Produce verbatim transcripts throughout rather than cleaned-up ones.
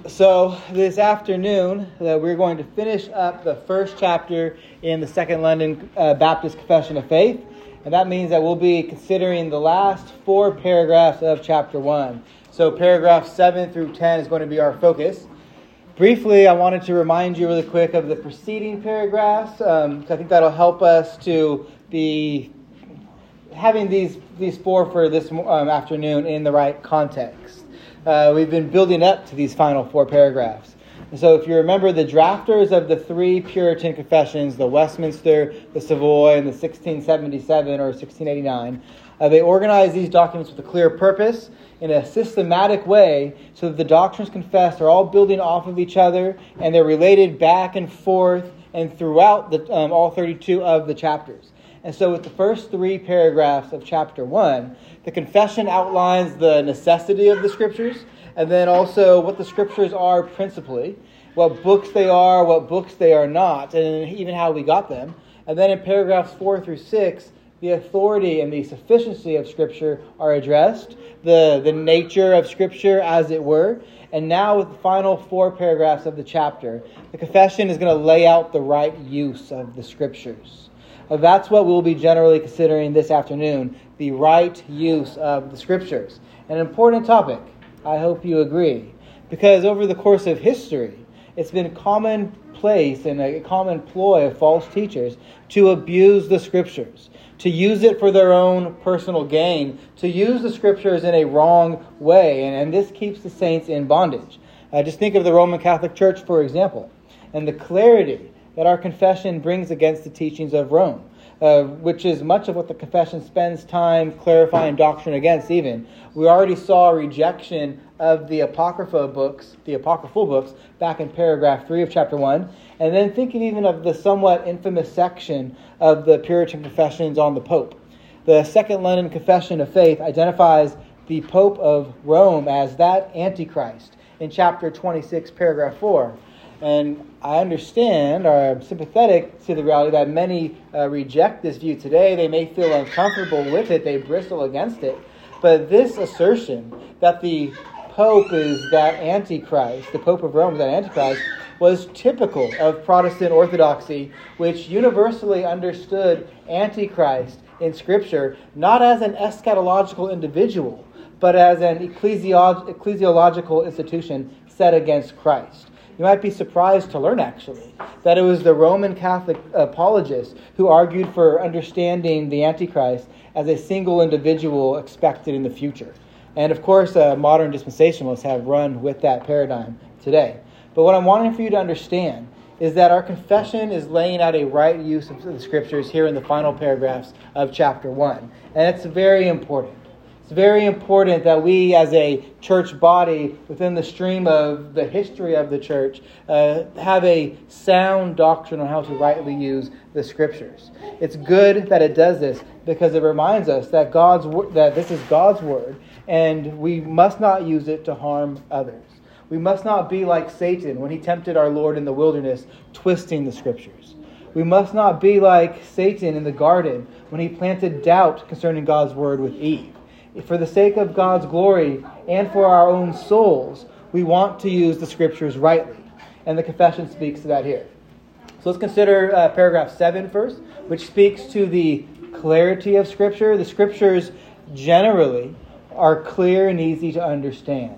So this afternoon, uh, we're going to finish up the first chapter in the Second London uh, Baptist Confession of Faith. And that means that we'll be considering the last four paragraphs of chapter one. So paragraphs seven through ten is going to be our focus. Briefly, I wanted to remind you really quick of the preceding paragraphs. Um, I think that'll help us to be having these, these four for this um, afternoon in the right context. Uh, we've been building up to these final four paragraphs. And so if you remember, the drafters of the three Puritan confessions, the Westminster, the Savoy, and the sixteen seventy-seven or sixteen eighty-nine, uh, they organized these documents with a clear purpose in a systematic way so that the doctrines confessed are all building off of each other and they're related back and forth and throughout the, um, all thirty-two of the chapters. And so with the first three paragraphs of chapter one, the confession outlines the necessity of the Scriptures, and then also what the Scriptures are principally, what books they are, what books they are not, and even how we got them. And then in paragraphs four through six, the authority and the sufficiency of Scripture are addressed, the, the nature of Scripture, as it were. And now with the final four paragraphs of the chapter, the confession is going to lay out the right use of the Scriptures. Uh, that's what we'll be generally considering this afternoon, the right use of the Scriptures. An important topic, I hope you agree, because over the course of history, it's been commonplace and a common ploy of false teachers to abuse the Scriptures, to use it for their own personal gain, to use the Scriptures in a wrong way, and, and this keeps the saints in bondage. Uh, just think of the Roman Catholic Church, for example, and the clarity that our confession brings against the teachings of Rome, uh, which is much of what the confession spends time clarifying doctrine against even. We already saw a rejection of the Apocrypha books, the apocryphal books, back in paragraph three of chapter one, and then thinking even of the somewhat infamous section of the Puritan confessions on the Pope. The Second London Confession of Faith identifies the Pope of Rome as that Antichrist in chapter twenty-six, paragraph four. And I understand, or I'm sympathetic to the reality that many uh, reject this view today. They may feel uncomfortable with it. They bristle against it. But this assertion that the Pope is that Antichrist, the Pope of Rome is that Antichrist, was typical of Protestant orthodoxy, which universally understood Antichrist in Scripture not as an eschatological individual, but as an ecclesiolo- ecclesiological institution set against Christ. You might be surprised to learn, actually, that it was the Roman Catholic apologists who argued for understanding the Antichrist as a single individual expected in the future. And, of course, uh, modern dispensationalists have run with that paradigm today. But what I'm wanting for you to understand is that our confession is laying out a right use of the Scriptures here in the final paragraphs of chapter one. And it's very important. It's very important that we as a church body within the stream of the history of the church uh, have a sound doctrine on how to rightly use the Scriptures. It's good that it does this because it reminds us that God's that this is God's word and we must not use it to harm others. We must not be like Satan when he tempted our Lord in the wilderness, twisting the Scriptures. We must not be like Satan in the garden when he planted doubt concerning God's word with Eve. For the sake of God's glory and for our own souls, we want to use the Scriptures rightly. And the confession speaks to that here. So let's consider uh, paragraph seven first, which speaks to the clarity of Scripture. The Scriptures generally are clear and easy to understand.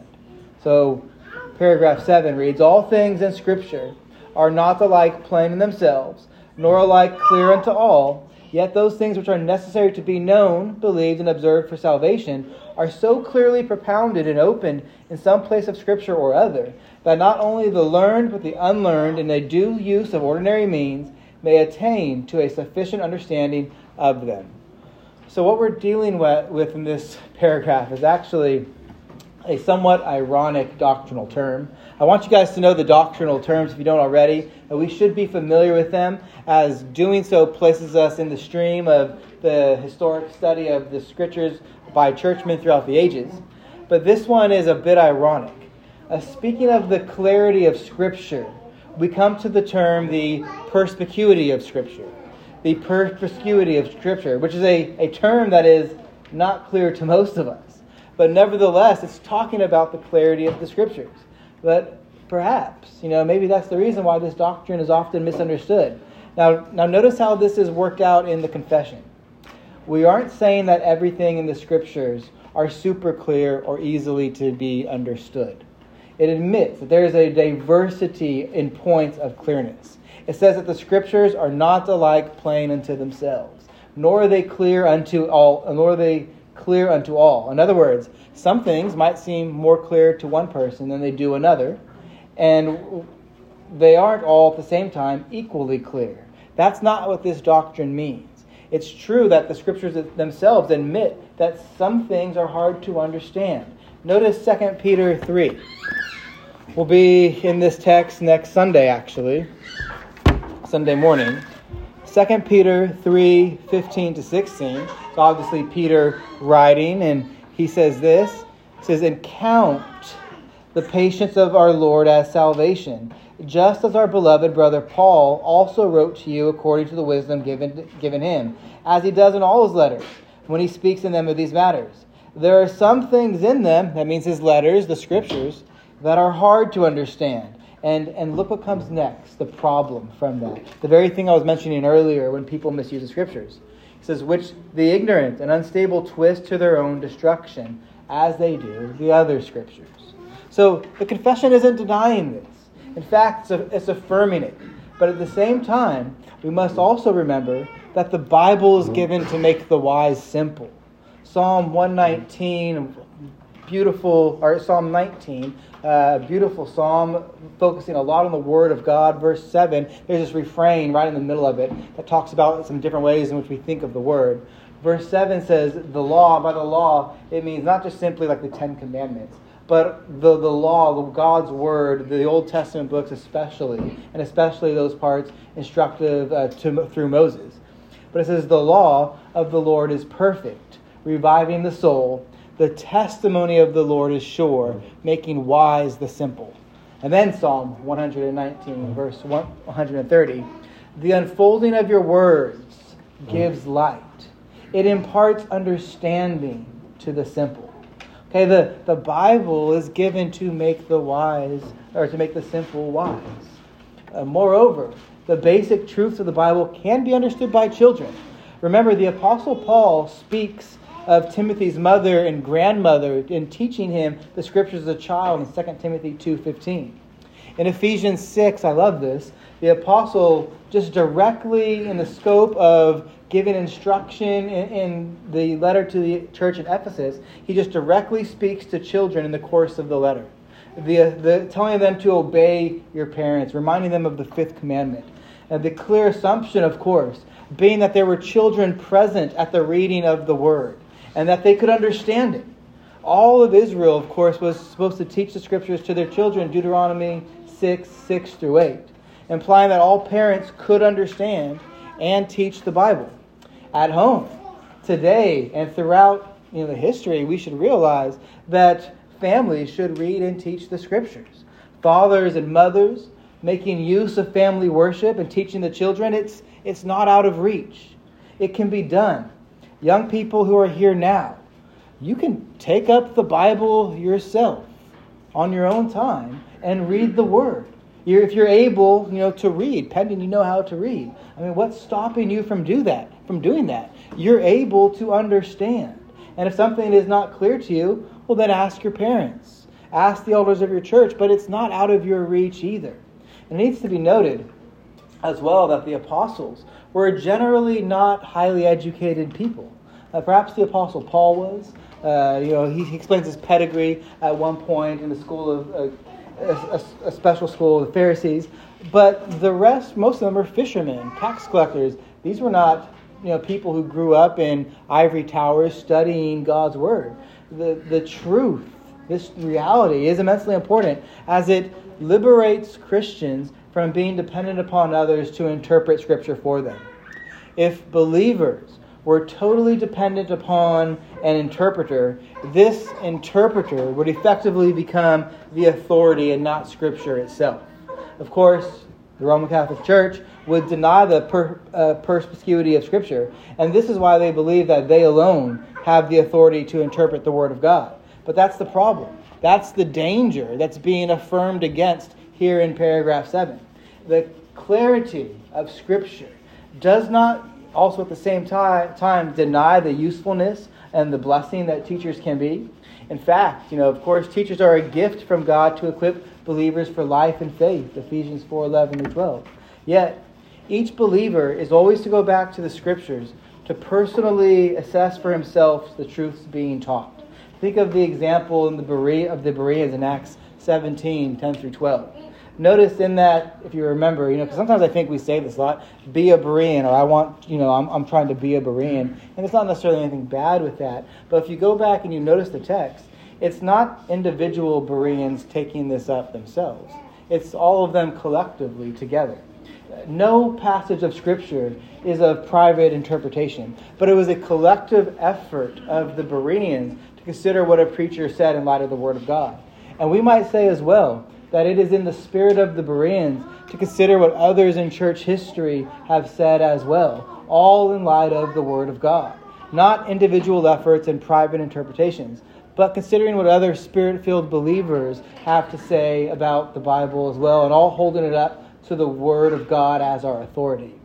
So paragraph seven reads, "All things in Scripture are not alike plain in themselves, nor alike clear unto all. Yet those things which are necessary to be known, believed, and observed for salvation are so clearly propounded and opened in some place of Scripture or other, that not only the learned but the unlearned in a due use of ordinary means may attain to a sufficient understanding of them." So what we're dealing with in this paragraph is actually a somewhat ironic doctrinal term. I want you guys to know the doctrinal terms if you don't already. And we should be familiar with them, as doing so places us in the stream of the historic study of the Scriptures by churchmen throughout the ages. But this one is a bit ironic. Uh, speaking of the clarity of Scripture, we come to the term the perspicuity of Scripture. The perspicuity of Scripture, which is a, a term that is not clear to most of us. But nevertheless, it's talking about the clarity of the Scriptures. But Perhaps. You know, maybe that's the reason why this doctrine is often misunderstood. Now, now notice how this is worked out in the confession. We aren't saying that everything in the Scriptures are super clear or easily to be understood. It admits that there is a diversity in points of clearness. It says that the Scriptures are not alike plain unto themselves, nor are they clear unto all, nor are they clear unto all. In other words, some things might seem more clear to one person than they do another, and they aren't all at the same time equally clear. That's not what this doctrine means. It's true that the Scriptures themselves admit that some things are hard to understand. Notice Second Peter three. We'll be in this text next Sunday, actually. Sunday morning. Second Peter three, fifteen to sixteen. It's obviously Peter writing, and he says this. He says, "And count the patience of our Lord as salvation, just as our beloved brother Paul also wrote to you according to the wisdom given given him, as he does in all his letters, when he speaks in them of these matters. There are some things in them," that means his letters, the Scriptures, "that are hard to understand." And, and look what comes next, the problem from that. The very thing I was mentioning earlier when people misuse the Scriptures. He says, "Which the ignorant and unstable twist to their own destruction, as they do the other Scriptures." So the confession isn't denying this. In fact, it's, it's affirming it. But at the same time, we must also remember that the Bible is given to make the wise simple. Psalm one nineteen, beautiful, or Psalm nineteen, uh, beautiful psalm, focusing a lot on the Word of God. Verse seven, there's this refrain right in the middle of it that talks about some different ways in which we think of the Word. Verse seven says, the law, by the law, it means not just simply like the Ten Commandments, but the, the law, the God's Word, the Old Testament books especially, and especially those parts instructive uh, to, through Moses. But it says, the law of the Lord is perfect, reviving the soul. The testimony of the Lord is sure, making wise the simple. And then Psalm one nineteen, verse one thirty. The unfolding of your words gives light. It imparts understanding to the simple. Okay, the, the Bible is given to make the wise, or to make the simple wise. Uh, moreover, the basic truths of the Bible can be understood by children. Remember, the Apostle Paul speaks of Timothy's mother and grandmother in teaching him the Scriptures as a child in Second Timothy two fifteen. In Ephesians six, I love this, the Apostle just directly in the scope of giving instruction in, in the letter to the church in Ephesus, he just directly speaks to children in the course of the letter. The, the, telling them to obey your parents, reminding them of the fifth commandment. And the clear assumption, of course, being that there were children present at the reading of the Word, and that they could understand it. All of Israel, of course, was supposed to teach the Scriptures to their children, Deuteronomy six, six through eight, implying that all parents could understand and teach the Bible. At home, today, and throughout you know, the history, we should realize that families should read and teach the Scriptures. Fathers and mothers making use of family worship and teaching the children, it's, it's not out of reach. It can be done. Young people who are here now, you can take up the Bible yourself on your own time and read the Word. You're, if you're able, you know, to read, pending you know how to read. I mean, what's stopping you from do that? From doing that? You're able to understand. And if something is not clear to you, well, then ask your parents, ask the elders of your church. But it's not out of your reach either. And it needs to be noted as well that the apostles were generally not highly educated people. Uh, perhaps the Apostle Paul was. Uh, you know, he, he explains his pedigree at one point in the school of uh, a, a, a special school of the Pharisees. But the rest, most of them, are fishermen, tax collectors. These were not, you know, people who grew up in ivory towers studying God's Word. The the truth, this reality, is immensely important as it liberates Christians from being dependent upon others to interpret Scripture for them. If believers were totally dependent upon an interpreter, this interpreter would effectively become the authority and not Scripture itself. Of course, the Roman Catholic Church would deny the per, uh, perspicuity of Scripture, and this is why they believe that they alone have the authority to interpret the Word of God. But that's the problem. That's the danger that's being affirmed against here in paragraph seven. The clarity of Scripture does not also at the same time, time deny the usefulness and the blessing that teachers can be. In fact, you know, of course, teachers are a gift from God to equip believers for life and faith, Ephesians four eleven through twelve. Yet, each believer is always to go back to the Scriptures to personally assess for himself the truths being taught. Think of the example in the Bere- of the Bereans in Acts seventeen, ten through twelve. Notice in that, if you remember, you know, because sometimes I think we say this a lot, be a Berean, or I want, you know, I'm, I'm trying to be a Berean. And it's not necessarily anything bad with that. But if you go back and you notice the text, it's not individual Bereans taking this up themselves. It's all of them collectively together. No passage of Scripture is of private interpretation, but it was a collective effort of the Bereans to consider what a preacher said in light of the Word of God. And we might say as well that it is in the spirit of the Bereans to consider what others in church history have said as well, all in light of the Word of God. Not individual efforts and private interpretations, but considering what other Spirit-filled believers have to say about the Bible as well, and all holding it up to the Word of God as our authority.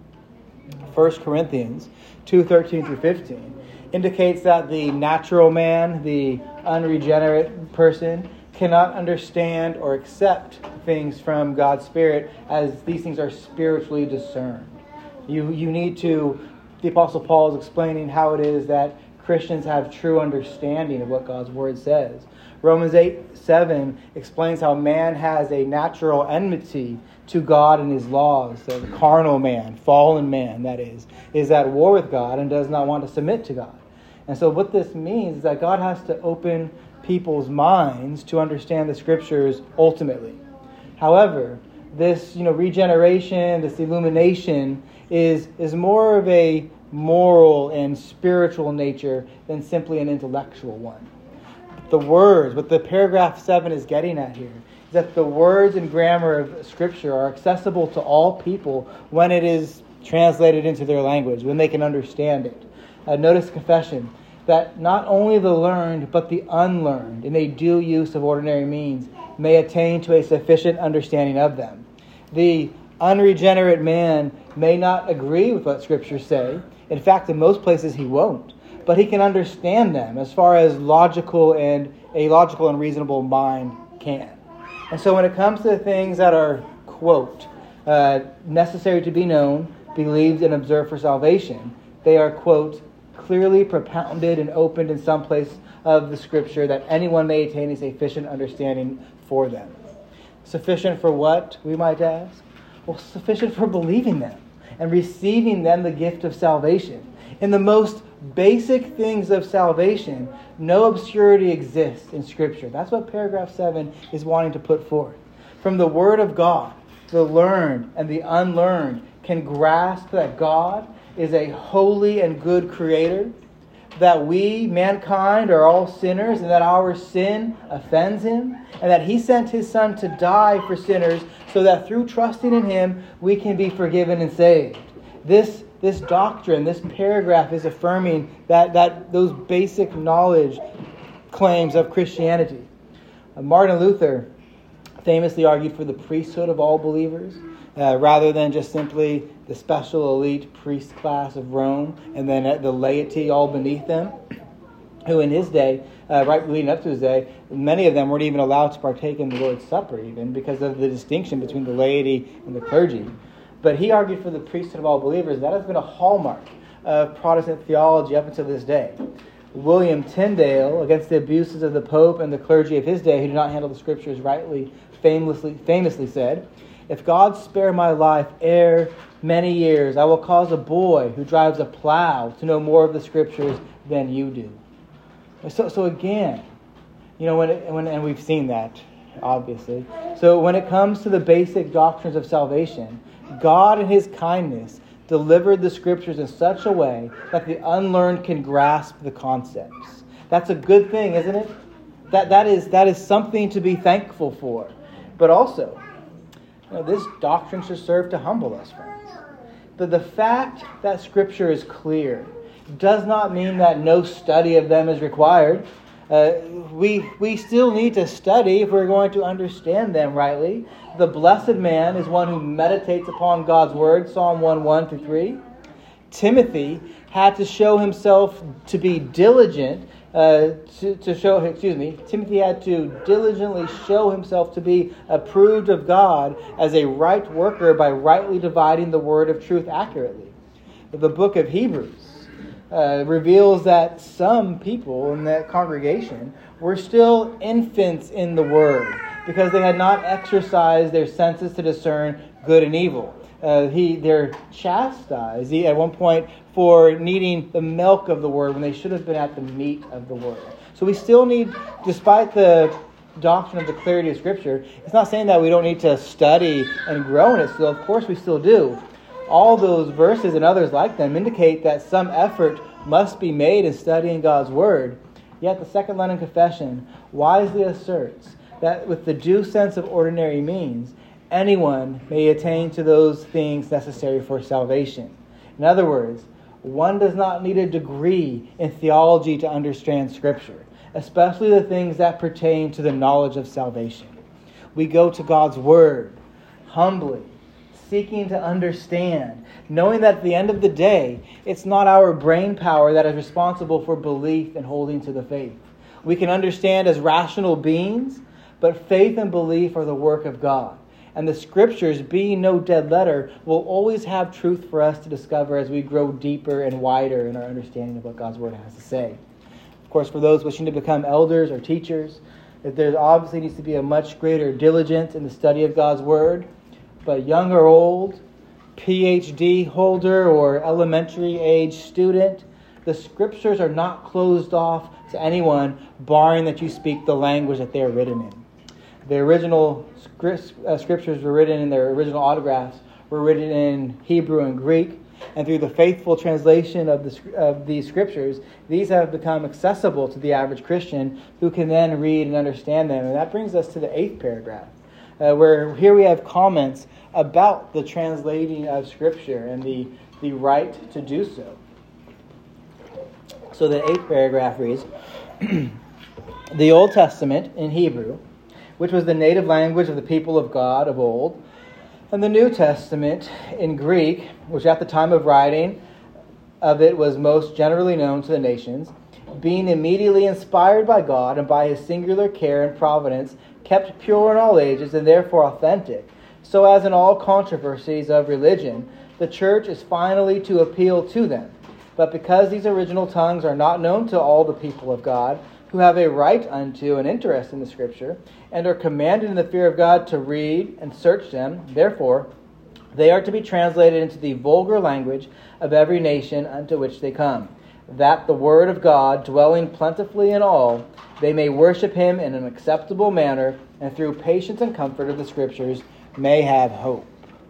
First Corinthians two thirteen through fifteen indicates that the natural man, the unregenerate person, cannot understand or accept things from God's Spirit, as these things are spiritually discerned. You you need to, the Apostle Paul is explaining how it is that Christians have true understanding of what God's Word says. Romans eight seven explains how man has a natural enmity to God and His laws. So the carnal man, fallen man, that is, is at war with God and does not want to submit to God. And so what this means is that God has to open people's minds to understand the Scriptures ultimately. However, this, you know, regeneration, this illumination is is more of a moral and spiritual nature than simply an intellectual one. The words, what the paragraph seven is getting at here, is that the words and grammar of Scripture are accessible to all people when it is translated into their language, when they can understand it. Uh, notice confession, that not only the learned, but the unlearned, in a due use of ordinary means, may attain to a sufficient understanding of them. The unregenerate man may not agree with what Scriptures say. In fact, in most places he won't. But he can understand them as far as logical and a logical and reasonable mind can. And so when it comes to things that are, quote, uh, necessary to be known, believed, and observed for salvation, they are, quote, clearly propounded and opened in some place of the Scripture that anyone may attain a sufficient understanding for them. Sufficient for what, we might ask? Well, sufficient for believing them and receiving them the gift of salvation. In the most basic things of salvation, no obscurity exists in Scripture. That's what paragraph seven is wanting to put forth. From the Word of God, the learned and the unlearned can grasp that God is a holy and good Creator, that we, mankind, are all sinners, and that our sin offends Him, and that He sent His Son to die for sinners so that through trusting in Him, we can be forgiven and saved. This This doctrine, this paragraph is affirming that, that those basic knowledge claims of Christianity. Uh, Martin Luther famously argued for the priesthood of all believers, uh, rather than just simply the special elite priest class of Rome, and then uh, the laity all beneath them, who in his day, uh, right leading up to his day, many of them weren't even allowed to partake in the Lord's Supper even because of the distinction between the laity and the clergy. But he argued for the priesthood of all believers. That has been a hallmark of Protestant theology up until this day. William Tyndale, against the abuses of the Pope and the clergy of his day who did not handle the Scriptures rightly, famously, famously said, "If God spare my life ere many years, I will cause a boy who drives a plow to know more of the Scriptures than you do." So, so again, you know, when, it, when and we've seen that, obviously. So when it comes to the basic doctrines of salvation, God in His kindness delivered the Scriptures in such a way that the unlearned can grasp the concepts. That's a good thing, isn't it? That that is that is something to be thankful for. But also, you know, this doctrine should serve to humble us, friends. But the fact that Scripture is clear does not mean that no study of them is required. Uh, we, we still need to study if we're going to understand them rightly. The blessed man is one who meditates upon God's word, Psalm one, one through three. Timothy had to show himself to be diligent, uh, to, to show, excuse me, Timothy had to diligently show himself to be approved of God as a right worker by rightly dividing the word of truth accurately. The book of Hebrews Uh, reveals that some people in that congregation were still infants in the Word because they had not exercised their senses to discern good and evil. Uh, he, they're chastised he, at one point for needing the milk of the Word when they should have been at the meat of the Word. So we still need, despite the doctrine of the clarity of Scripture, it's not saying that we don't need to study and grow in it still. Of course we still do. All those verses and others like them indicate that some effort must be made in studying God's Word. Yet the Second London Confession wisely asserts that with the due sense of ordinary means, anyone may attain to those things necessary for salvation. In other words, one does not need a degree in theology to understand Scripture, especially the things that pertain to the knowledge of salvation. We go to God's Word humbly, seeking to understand, knowing that at the end of the day, it's not our brain power that is responsible for belief and holding to the faith. We can understand as rational beings, but faith and belief are the work of God. And the Scriptures, being no dead letter, will always have truth for us to discover as we grow deeper and wider in our understanding of what God's Word has to say. Of course, for those wishing to become elders or teachers, there obviously needs to be a much greater diligence in the study of God's Word. But young or old, P H D holder or elementary age student, the Scriptures are not closed off to anyone, barring that you speak the language that they are written in. The original Scriptures were written in their original autographs, were written in Hebrew and Greek, and through the faithful translation of the of these Scriptures, these have become accessible to the average Christian who can then read and understand them. And that brings us to the eighth paragraph. Uh, where here we have comments about the translating of Scripture and the, the right to do so. So the eighth paragraph reads, the Old Testament in Hebrew, which was the native language of the people of God of old, and the New Testament in Greek, which at the time of writing of it was most generally known to the nations, being immediately inspired by God and by His singular care and providence, kept pure in all ages and therefore authentic, so as in all controversies of religion, the church is finally to appeal to them. But because these original tongues are not known to all the people of God, who have a right unto and interest in the Scripture, and are commanded in the fear of God to read and search them, therefore they are to be translated into the vulgar language of every nation unto which they come, that the word of God, dwelling plentifully in all, they may worship Him in an acceptable manner, and through patience and comfort of the Scriptures may have hope.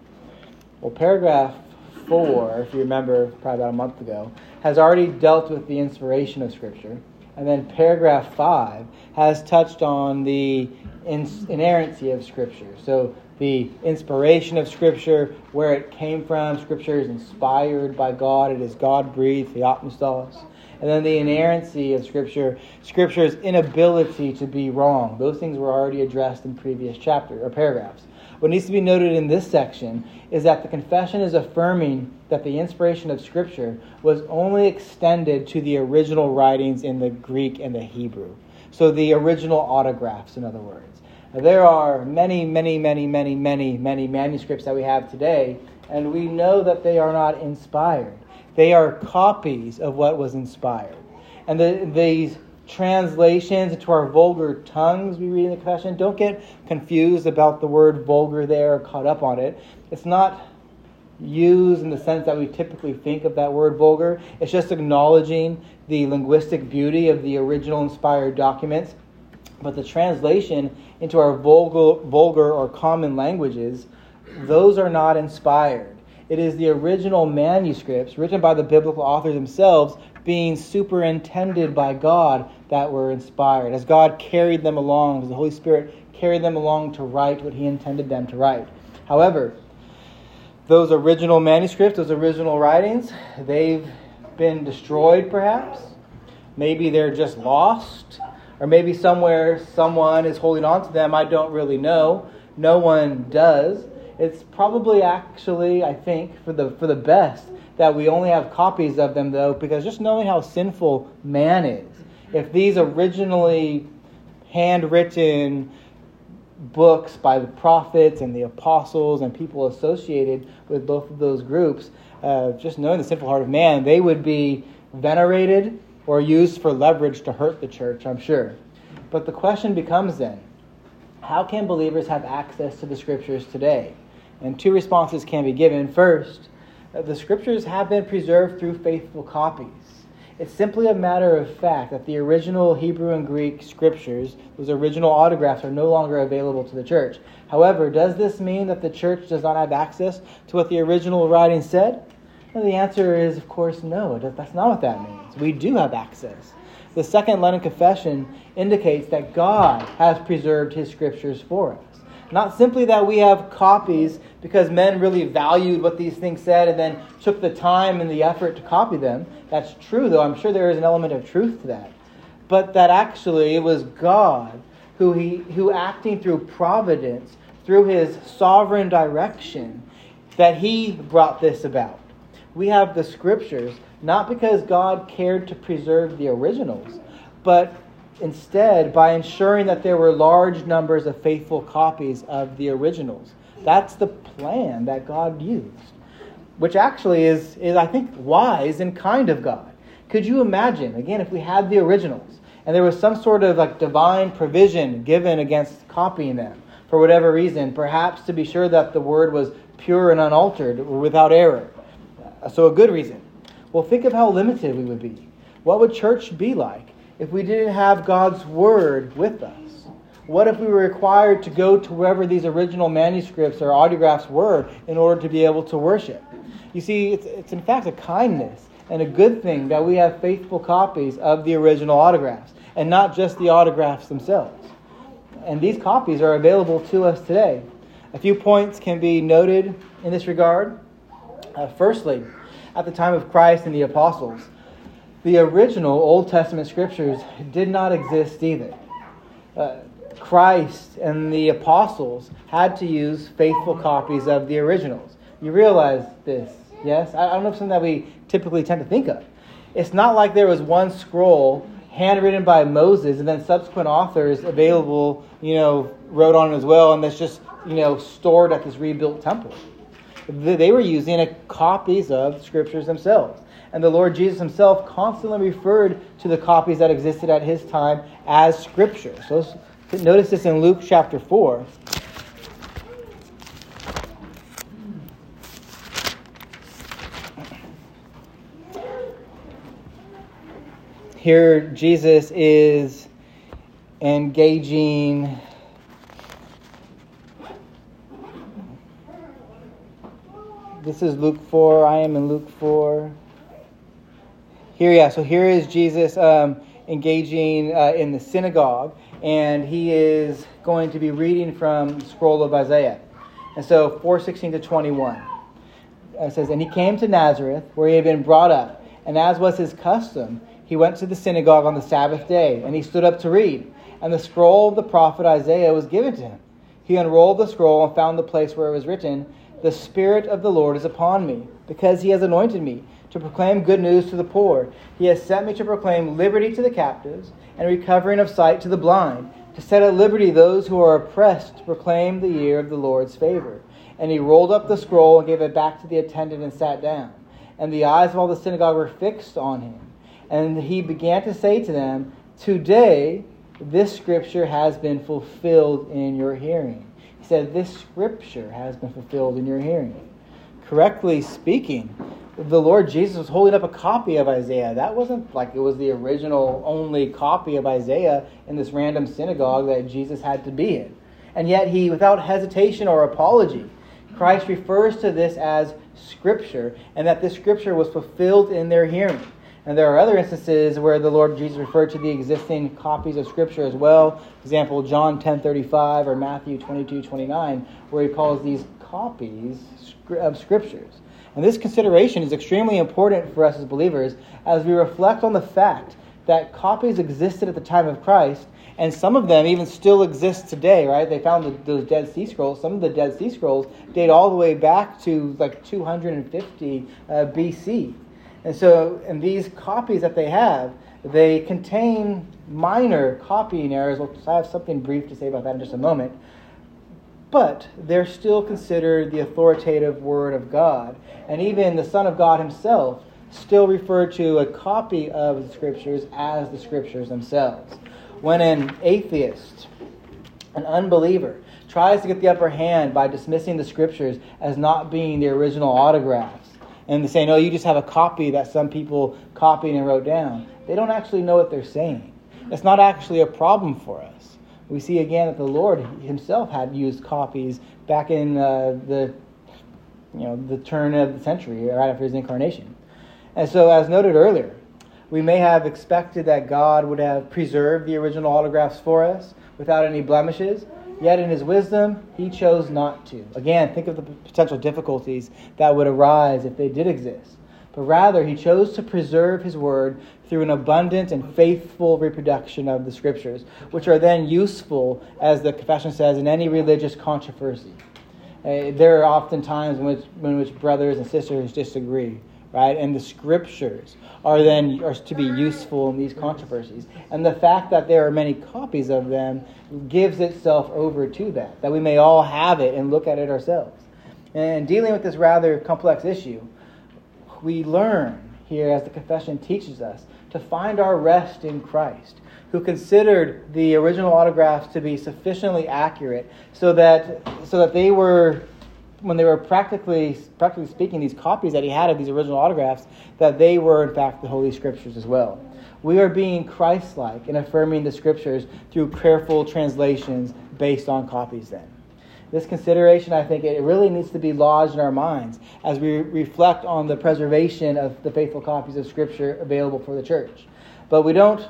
Well, paragraph four, if you remember, probably about a month ago, has already dealt with the inspiration of Scripture. And then paragraph five has touched on the inerrancy of Scripture. So the inspiration of Scripture, where it came from. Scripture is inspired by God. It is God-breathed, theopneustos. And then the inerrancy of Scripture, Scripture's inability to be wrong. Those things were already addressed in previous chapter or paragraphs. What needs to be noted in this section is that the confession is affirming that the inspiration of Scripture was only extended to the original writings in the Greek and the Hebrew. So the original autographs, in other words. Now, there are many, many, many, many, many, many manuscripts that we have today, and we know that they are not inspired. They are copies of what was inspired. And the, these translations into our vulgar tongues we read in the confession, don't get confused about the word vulgar there or caught up on it. It's not used in the sense that we typically think of that word vulgar. It's just acknowledging the linguistic beauty of the original inspired documents. But the translation into our vulgar, vulgar or common languages, those are not inspired. It is the original manuscripts written by the biblical authors themselves being superintended by God that were inspired, as God carried them along, as the Holy Spirit carried them along to write what He intended them to write. However, those original manuscripts, those original writings, they've been destroyed perhaps. Maybe they're just lost, Or maybe somewhere someone is holding on to them. I don't really know. No one does. It's probably actually, I think, for the for the best that we only have copies of them, though, because just knowing how sinful man is, if these originally handwritten books by the prophets and the apostles and people associated with both of those groups, uh, just knowing the sinful heart of man, they would be venerated or used for leverage to hurt the church, I'm sure. But the question becomes then, how can believers have access to the Scriptures today? And two responses can be given. First, the Scriptures have been preserved through faithful copies. It's simply a matter of fact that the original Hebrew and Greek Scriptures, those original autographs, are no longer available to the church. However, does this mean that the church does not have access to what the original writing said? Well, the answer is, of course, no. That's not what that means. We do have access. The Second London Confession indicates that God has preserved His Scriptures for us. Not simply that we have copies because men really valued what these things said and then took the time and the effort to copy them. That's true, though. I'm sure there is an element of truth to that. But that actually it was God who, he, who acting through providence, through His sovereign direction, that He brought this about. We have the Scriptures not because God cared to preserve the originals, but instead by ensuring that there were large numbers of faithful copies of the originals. That's the plan that God used, which actually is, is, I think, wise and kind of God. Could you imagine, again, if we had the originals and there was some sort of like divine provision given against copying them for whatever reason, perhaps to be sure that the word was pure and unaltered or without error. So a good reason. Well, think of how limited we would be. What would church be like if we didn't have God's Word with us? What if we were required to go to wherever these original manuscripts or autographs were in order to be able to worship? You see, it's, it's in fact a kindness and a good thing that we have faithful copies of the original autographs and not just the autographs themselves. And these copies are available to us today. A few points can be noted in this regard. Uh, firstly, at the time of Christ and the apostles, the original Old Testament Scriptures did not exist either. Uh, Christ and the apostles had to use faithful copies of the originals. You realize this, yes? I don't know if it's something that we typically tend to think of. It's not like there was one scroll handwritten by Moses and then subsequent authors available, you know, wrote on it as well, and that's just, you know, stored at this rebuilt temple. They were using copies of the Scriptures themselves. And the Lord Jesus Himself constantly referred to the copies that existed at His time as Scripture. So notice this in Luke chapter four. Here Jesus is engaging This is Luke four. I am in Luke four. Here, yeah, so here is Jesus um, engaging uh, in the synagogue, and he is going to be reading from the scroll of Isaiah. And so four sixteen to twenty-one. It says, "And he came to Nazareth, where he had been brought up, and as was his custom, he went to the synagogue on the Sabbath day, and he stood up to read. And the scroll of the prophet Isaiah was given to him. He unrolled the scroll and found the place where it was written, 'The Spirit of the Lord is upon me, because he has anointed me to proclaim good news to the poor. He has sent me to proclaim liberty to the captives and recovering of sight to the blind, to set at liberty those who are oppressed, to proclaim the year of the Lord's favor.' And he rolled up the scroll and gave it back to the attendant and sat down. And the eyes of all the synagogue were fixed on him. And he began to say to them, 'Today this scripture has been fulfilled in your hearing.'" He said, this scripture has been fulfilled in your hearing. Correctly speaking, the Lord Jesus was holding up a copy of Isaiah. That wasn't like it was the original only copy of Isaiah in this random synagogue that Jesus had to be in. And yet he, without hesitation or apology, Christ refers to this as scripture, and that this scripture was fulfilled in their hearing. And there are other instances where the Lord Jesus referred to the existing copies of Scripture as well. For example, John ten thirty-five or Matthew twenty-two twenty-nine, where he calls these copies of Scriptures. And this consideration is extremely important for us as believers as we reflect on the fact that copies existed at the time of Christ, and some of them even still exist today, right? They found the, those Dead Sea Scrolls. Some of the Dead Sea Scrolls date all the way back to like two hundred fifty uh, B C. And so, and these copies that they have, they contain minor copying errors. We'll I have something brief to say about that in just a moment. But they're still considered the authoritative Word of God. And even the Son of God himself still referred to a copy of the Scriptures as the Scriptures themselves. When an atheist, an unbeliever, tries to get the upper hand by dismissing the Scriptures as not being the original autographs, and they say, no, you just have a copy that some people copied and wrote down, they don't actually know what they're saying. It's not actually a problem for us. We see again that the Lord himself had used copies back in uh, the you know the turn of the century, right after his incarnation. And so, as noted earlier, we may have expected that God would have preserved the original autographs for us without any blemishes, yet in his wisdom, he chose not to. Again, think of the potential difficulties that would arise if they did exist. But rather, he chose to preserve his word through an abundant and faithful reproduction of the Scriptures, which are then useful, as the confession says, in any religious controversy. Uh, there are often times in which, in which brothers and sisters disagree, right? And the Scriptures are then are to be useful in these controversies. And the fact that there are many copies of them gives itself over to that, that we may all have it and look at it ourselves. And dealing with this rather complex issue, we learn here, as the confession teaches us, to find our rest in Christ, who considered the original autographs to be sufficiently accurate so that so that they were, when they were practically practically speaking, these copies that he had of these original autographs, that they were in fact the Holy Scriptures as well. We are being Christ-like in affirming the Scriptures through careful translations based on copies then. This consideration, I think, it really needs to be lodged in our minds as we reflect on the preservation of the faithful copies of Scripture available for the church. But we don't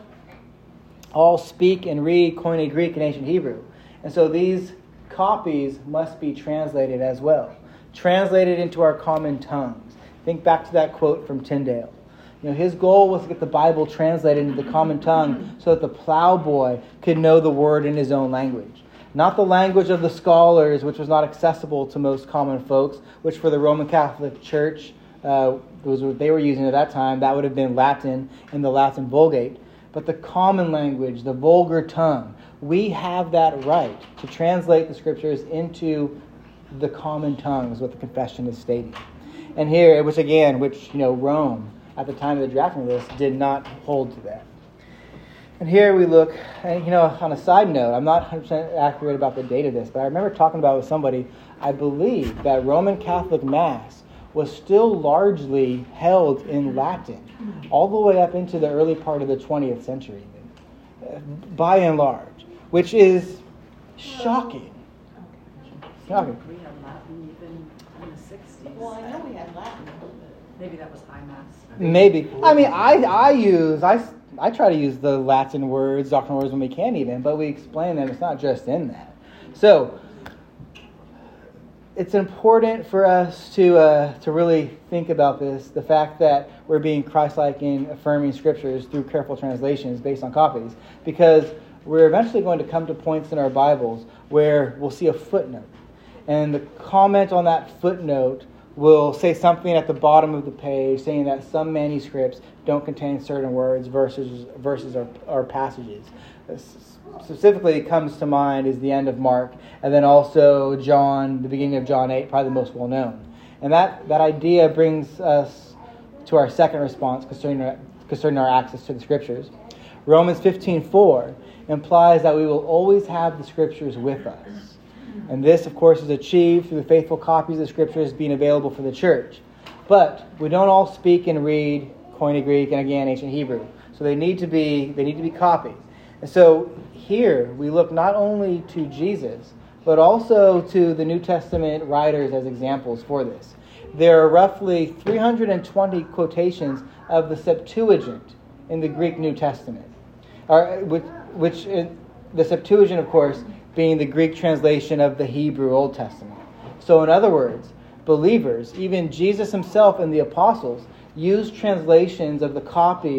all speak and read Koine Greek and ancient Hebrew. And so these copies must be translated as well. Translated into our common tongues. Think back to that quote from Tyndale. You know, his goal was to get the Bible translated into the common tongue so that the plowboy could know the word in his own language. Not the language of the scholars, which was not accessible to most common folks, which for the Roman Catholic Church, uh, was what they were using at that time. That would have been Latin in the Latin Vulgate. But the common language, the vulgar tongue, we have that right to translate the Scriptures into the common tongue, is what the confession is stating. And here, which again, which, you know, Rome, at the time of the drafting of this, did not hold to that. And here we look, and you know, on a side note, I'm not one hundred percent accurate about the date of this, but I remember talking about it with somebody, I believe that Roman Catholic Mass was still largely held in Latin, all the way up into the early part of the twentieth century, by and large, which is shocking. Shocking. We had Latin even in the sixties. Well, I know we had Latin. Maybe that was High Mass. Maybe. I mean, I I use, I, I try to use the Latin words, doctrinal words when we can even, but we explain them. It's not just in that. So, it's important for us to uh, to really think about this, the fact that we're being Christ-like in affirming Scriptures through careful translations based on copies, because we're eventually going to come to points in our Bibles where we'll see a footnote. And the comment on that footnote will say something at the bottom of the page saying that some manuscripts don't contain certain words, verses, verses or, or passages. Specifically, it comes to mind is the end of Mark, and then also John, the beginning of John eight, probably the most well known. And that, that idea brings us to our second response concerning our, concerning our access to the Scriptures. Romans fifteen four implies that we will always have the Scriptures with us. And this, of course, is achieved through the faithful copies of the Scriptures being available for the church. But we don't all speak and read Koine Greek and, again, ancient Hebrew. So they need to be they need to be copied. And so here we look not only to Jesus, but also to the New Testament writers as examples for this. There are roughly three hundred twenty quotations of the Septuagint in the Greek New Testament, or, which, which in, the Septuagint, of course, being the Greek translation of the Hebrew Old Testament. So in other words, believers, even Jesus himself and the apostles, used translations of the copies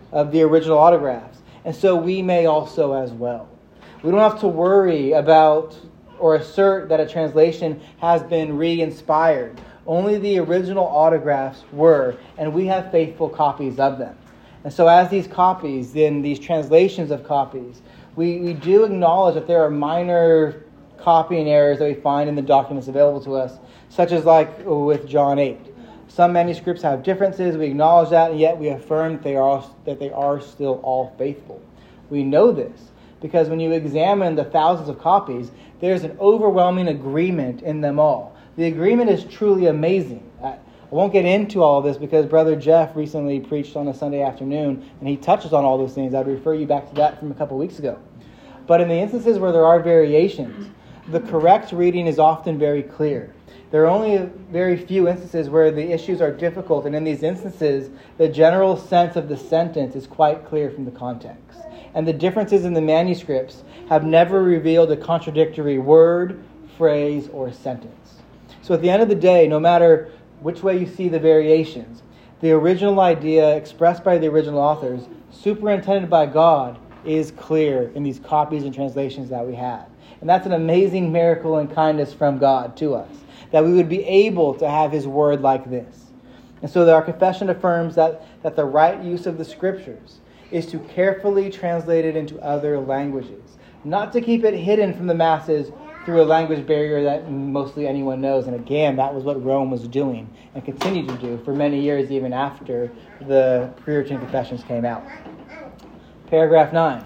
of the original autographs. And so we may also as well. We don't have to worry about or assert that a translation has been re-inspired. Only the original autographs were, and we have faithful copies of them. And so as these copies, then these translations of copies, we, we do acknowledge that there are minor copying errors that we find in the documents available to us, such as like with John eight. Some manuscripts have differences, we acknowledge that, and yet we affirm that they are, that they are still all faithful. We know this because when you examine the thousands of copies, there's an overwhelming agreement in them all. The agreement is truly amazing. I won't get into all of this because Brother Jeff recently preached on a Sunday afternoon, and he touches on all those things. I'd refer you back to that from a couple weeks ago. But in the instances where there are variations, the correct reading is often very clear. There are only very few instances where the issues are difficult, and in these instances, the general sense of the sentence is quite clear from the context. And the differences in the manuscripts have never revealed a contradictory word, phrase, or sentence. So at the end of the day, no matter which way you see the variations, the original idea expressed by the original authors, superintended by God, is clear in these copies and translations that we have. And that's an amazing miracle and kindness from God to us, that we would be able to have His Word like this. And so our confession affirms that, that the right use of the Scriptures is to carefully translate it into other languages, not to keep it hidden from the masses through a language barrier that mostly anyone knows. And again, that was what Rome was doing and continued to do for many years, even after the Puritan confessions came out. Paragraph nine.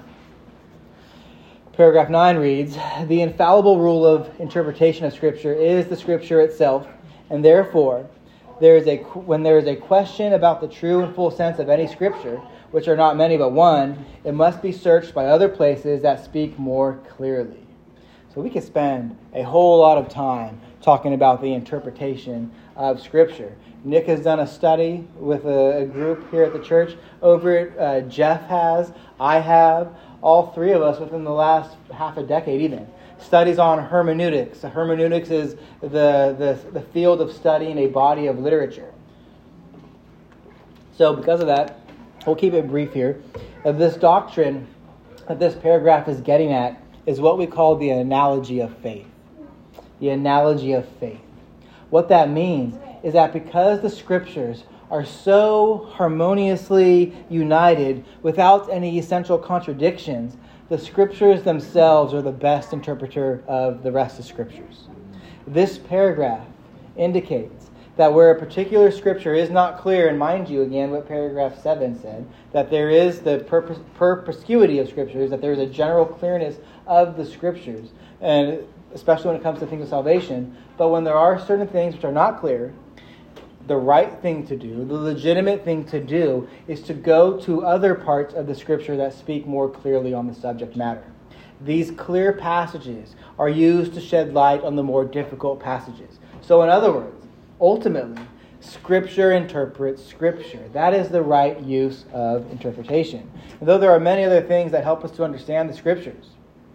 Paragraph nine reads, "The infallible rule of interpretation of Scripture is the Scripture itself, and therefore, there is a when there is a question about the true and full sense of any Scripture, which are not many but one, it must be searched by other places that speak more clearly." So we could spend a whole lot of time talking about the interpretation of Scripture. Nick has done a study with a, a group here at the church over it. Uh, Jeff has. I have. All three of us within the last half a decade even. Studies on hermeneutics. So hermeneutics is the, the, the field of studying a body of literature. So because of that, we'll keep it brief here. Uh, this doctrine that this paragraph is getting at is what we call the analogy of faith. The analogy of faith. What that means is that because the Scriptures are so harmoniously united without any essential contradictions, the Scriptures themselves are the best interpreter of the rest of Scriptures. This paragraph indicates that where a particular Scripture is not clear, and mind you again what paragraph seven said, that there is the purpos- perspicuity of Scriptures, that there is a general clearness of the Scriptures, and especially when it comes to things of salvation. But when there are certain things which are not clear, the right thing to do, the legitimate thing to do, is to go to other parts of the Scripture that speak more clearly on the subject matter. These clear passages are used to shed light on the more difficult passages. So in other words, ultimately, Scripture interprets Scripture. That is the right use of interpretation. And though there are many other things that help us to understand the Scriptures,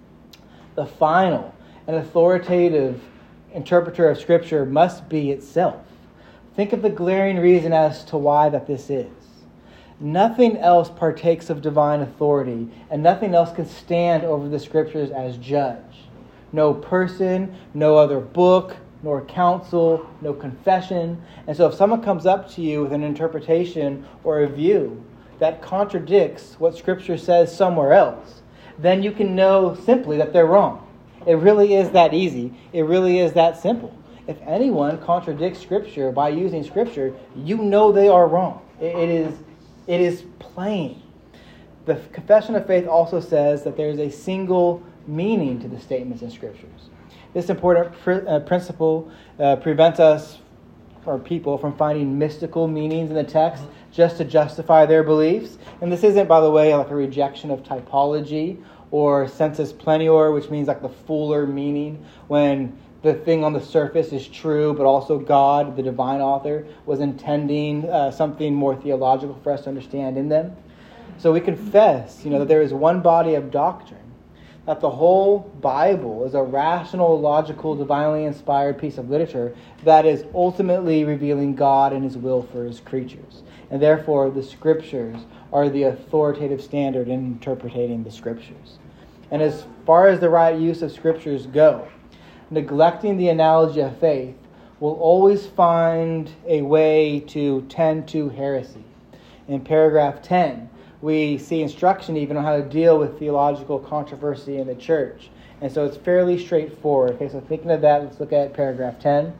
the final and authoritative interpreter of Scripture must be itself. Think of the glaring reason as to why that this is. Nothing else partakes of divine authority, and nothing else can stand over the Scriptures as judge. No person, no other book, nor counsel, no confession. And so if someone comes up to you with an interpretation or a view that contradicts what Scripture says somewhere else, then you can know simply that they're wrong. It really is that easy. It really is that simple. If anyone contradicts Scripture by using Scripture, you know they are wrong. It is, it is plain. The Confession of Faith also says that there is a single meaning to the statements in Scriptures. This important pr- uh, principle uh, prevents us, or people, from finding mystical meanings in the text just to justify their beliefs. And this isn't, by the way, like a rejection of typology or sensus plenior, which means like the fuller meaning when the thing on the surface is true, but also God, the divine author, was intending uh, something more theological for us to understand in them. So we confess, you know, that there is one body of doctrine, that the whole Bible is a rational, logical, divinely inspired piece of literature that is ultimately revealing God and His will for His creatures. And therefore, the Scriptures are the authoritative standard in interpreting the Scriptures. And as far as the right use of Scriptures go, neglecting the analogy of faith will always find a way to tend to heresy. In paragraph ten, we see instruction even on how to deal with theological controversy in the church. And so it's fairly straightforward. Okay, so thinking of that, let's look at paragraph ten.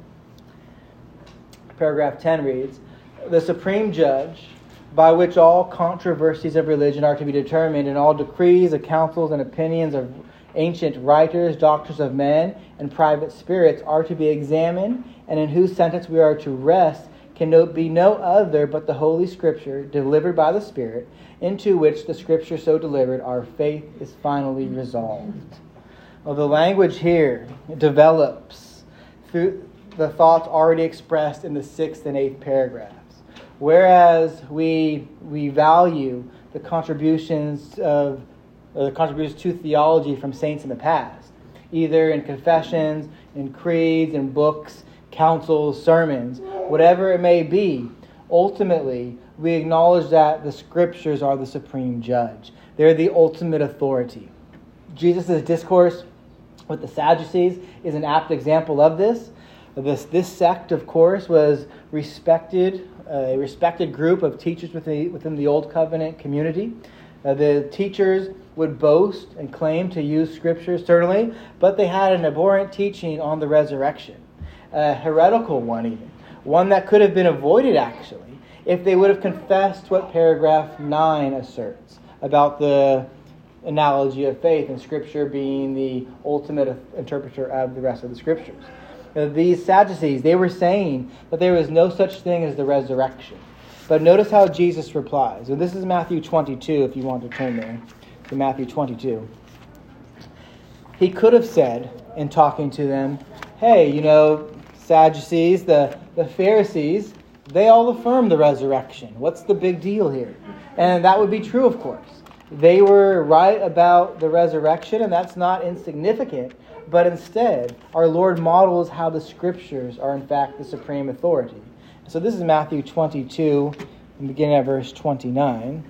Paragraph ten reads, "The supreme judge, by which all controversies of religion are to be determined, and all decrees, and counsels, and opinions of ancient writers, doctors of men, and private spirits are to be examined, and in whose sentence we are to rest, can no, be no other but the Holy Scripture, delivered by the Spirit, into which the Scripture so delivered, our faith is finally resolved." Well, the language here develops through the thoughts already expressed in the sixth and eighth paragraphs. Whereas we we value the contributions of or the contributions to theology from saints in the past, either in confessions, in creeds, in books, councils, sermons, whatever it may be, ultimately we acknowledge that the Scriptures are the supreme judge. They're the ultimate authority. Jesus' discourse with the Sadducees is an apt example of this. This, this sect, of course, was respected, a respected group of teachers within the, within the Old Covenant community. Uh, the teachers would boast and claim to use Scripture, certainly, but they had an abhorrent teaching on the resurrection. A heretical one even. One that could have been avoided, actually, if they would have confessed what paragraph nine asserts about the analogy of faith and Scripture being the ultimate interpreter of the rest of the Scriptures. Uh, these Sadducees, they were saying that there was no such thing as the resurrection. But notice how Jesus replies. And this is Matthew twenty-two, if you want to turn there to Matthew twenty-two. He could have said, in talking to them, hey, you know, Sadducees, the, the Pharisees, they all affirm the resurrection. What's the big deal here? And that would be true, of course. They were right about the resurrection, and that's not insignificant. But instead, our Lord models how the Scriptures are in fact the supreme authority. So this is Matthew twenty-two, beginning at verse twenty-nine.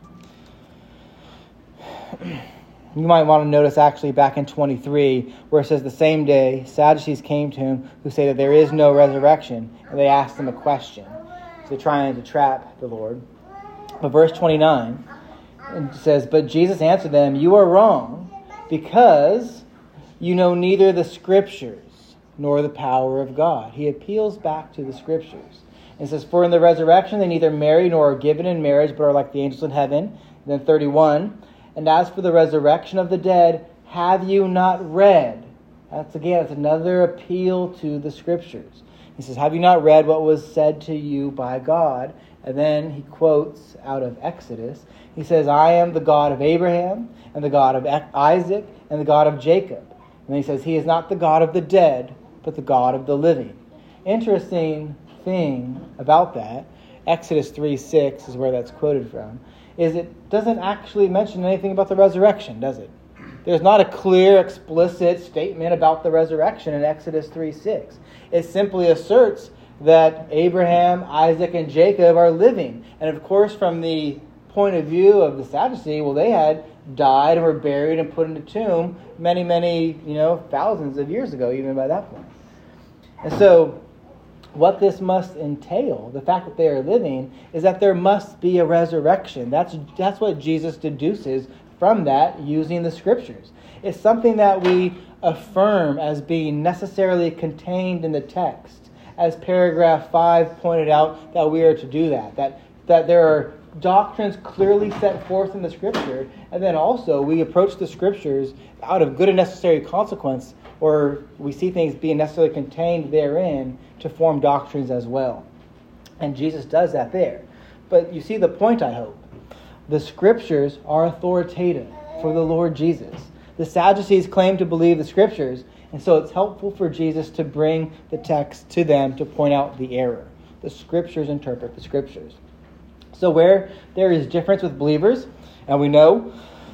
You might want to notice actually back in twenty-three, where it says, the same day Sadducees came to him who say that there is no resurrection, and they asked him a question. So they're trying to trap the Lord. But verse twenty-nine it says, "But Jesus answered them, you are wrong, because you know neither the Scriptures nor the power of God." He appeals back to the Scriptures. It says, "For in the resurrection they neither marry nor are given in marriage, but are like the angels in heaven." And then thirty-one, "And as for the resurrection of the dead, have you not read?" That's again, it's another appeal to the Scriptures. He says, "Have you not read what was said to you by God?" And then he quotes out of Exodus. He says, "I am the God of Abraham, and the God of Isaac, and the God of Jacob." And then he says, "He is not the God of the dead, but the God of the living." Interesting thing about that, Exodus three six is where that's quoted from, is it doesn't actually mention anything about the resurrection, does it? There's not a clear, explicit statement about the resurrection in Exodus three six. It simply asserts that Abraham, Isaac, and Jacob are living. And of course, from the point of view of the Sadducee, well, they had died and were buried and put in a tomb many, many, you know, thousands of years ago, even by that point. And so, what this must entail, the fact that they are living, is that there must be a resurrection. That's that's what Jesus deduces from that using the Scriptures. It's something that we affirm as being necessarily contained in the text. As paragraph five pointed out, that we are to do that. That that there are doctrines clearly set forth in the Scripture, and then also we approach the Scriptures out of good and necessary consequence, or we see things being necessarily contained therein to form doctrines as well. And Jesus does that there. But you see the point, I hope. The Scriptures are authoritative for the Lord Jesus. The Sadducees claim to believe the Scriptures, and so it's helpful for Jesus to bring the text to them to point out the error. The Scriptures interpret the Scriptures. So where there is difference with believers, and we know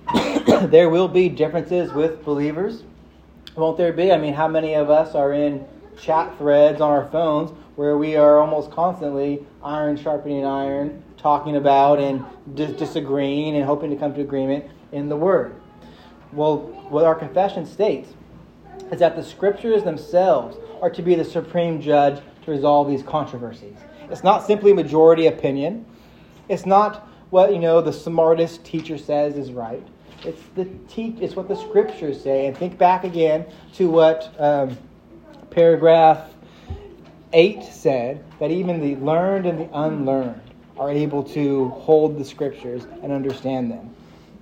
there will be differences with believers. Won't there be? I mean, how many of us are in chat threads on our phones where we are almost constantly iron sharpening iron, talking about and dis- disagreeing and hoping to come to agreement in the Word? Well, what our confession states is that the Scriptures themselves are to be the supreme judge to resolve these controversies. It's not simply majority opinion. It's not what, you know, the smartest teacher says is right. It's the te- It's what the Scriptures say. And think back again to what um, paragraph eight said, that even the learned and the unlearned are able to hold the Scriptures and understand them.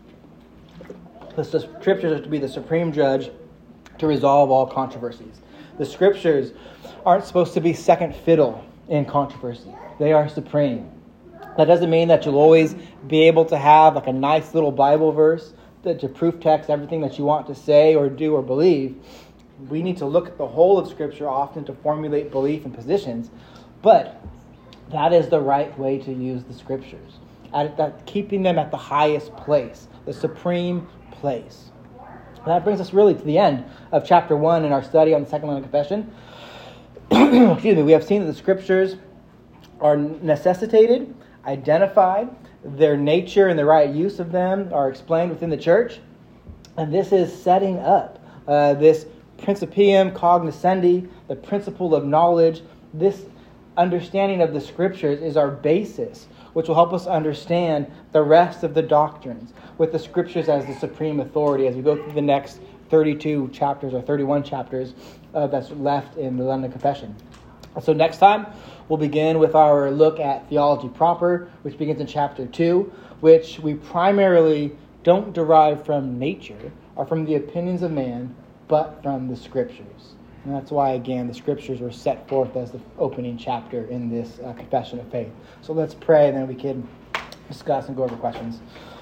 The Scriptures are to be the supreme judge to resolve all controversies. The Scriptures aren't supposed to be second fiddle in controversy. They are supreme. That doesn't mean that you'll always be able to have like a nice little Bible verse that to proof text everything that you want to say or do or believe. We need to look at the whole of Scripture often to formulate belief and positions, but that is the right way to use the Scriptures, at that, keeping them at the highest place, the supreme place. That brings us really to the end of chapter one in our study on the Second London Confession. Excuse me. We have seen that the Scriptures are necessitated, identified, their nature and the right use of them are explained within the church, and this is setting up uh, this principium cognoscendi, the principle of knowledge. This understanding of the Scriptures is our basis, which will help us understand the rest of the doctrines with the Scriptures as the supreme authority as we go through the next thirty-two chapters or thirty-one chapters uh, that's left in the London Confession. So next time, we'll begin with our look at theology proper, which begins in chapter two, which we primarily don't derive from nature or from the opinions of man, but from the Scriptures. And that's why, again, the Scriptures were set forth as the opening chapter in this uh, confession of faith. So let's pray, and then we can discuss and go over questions.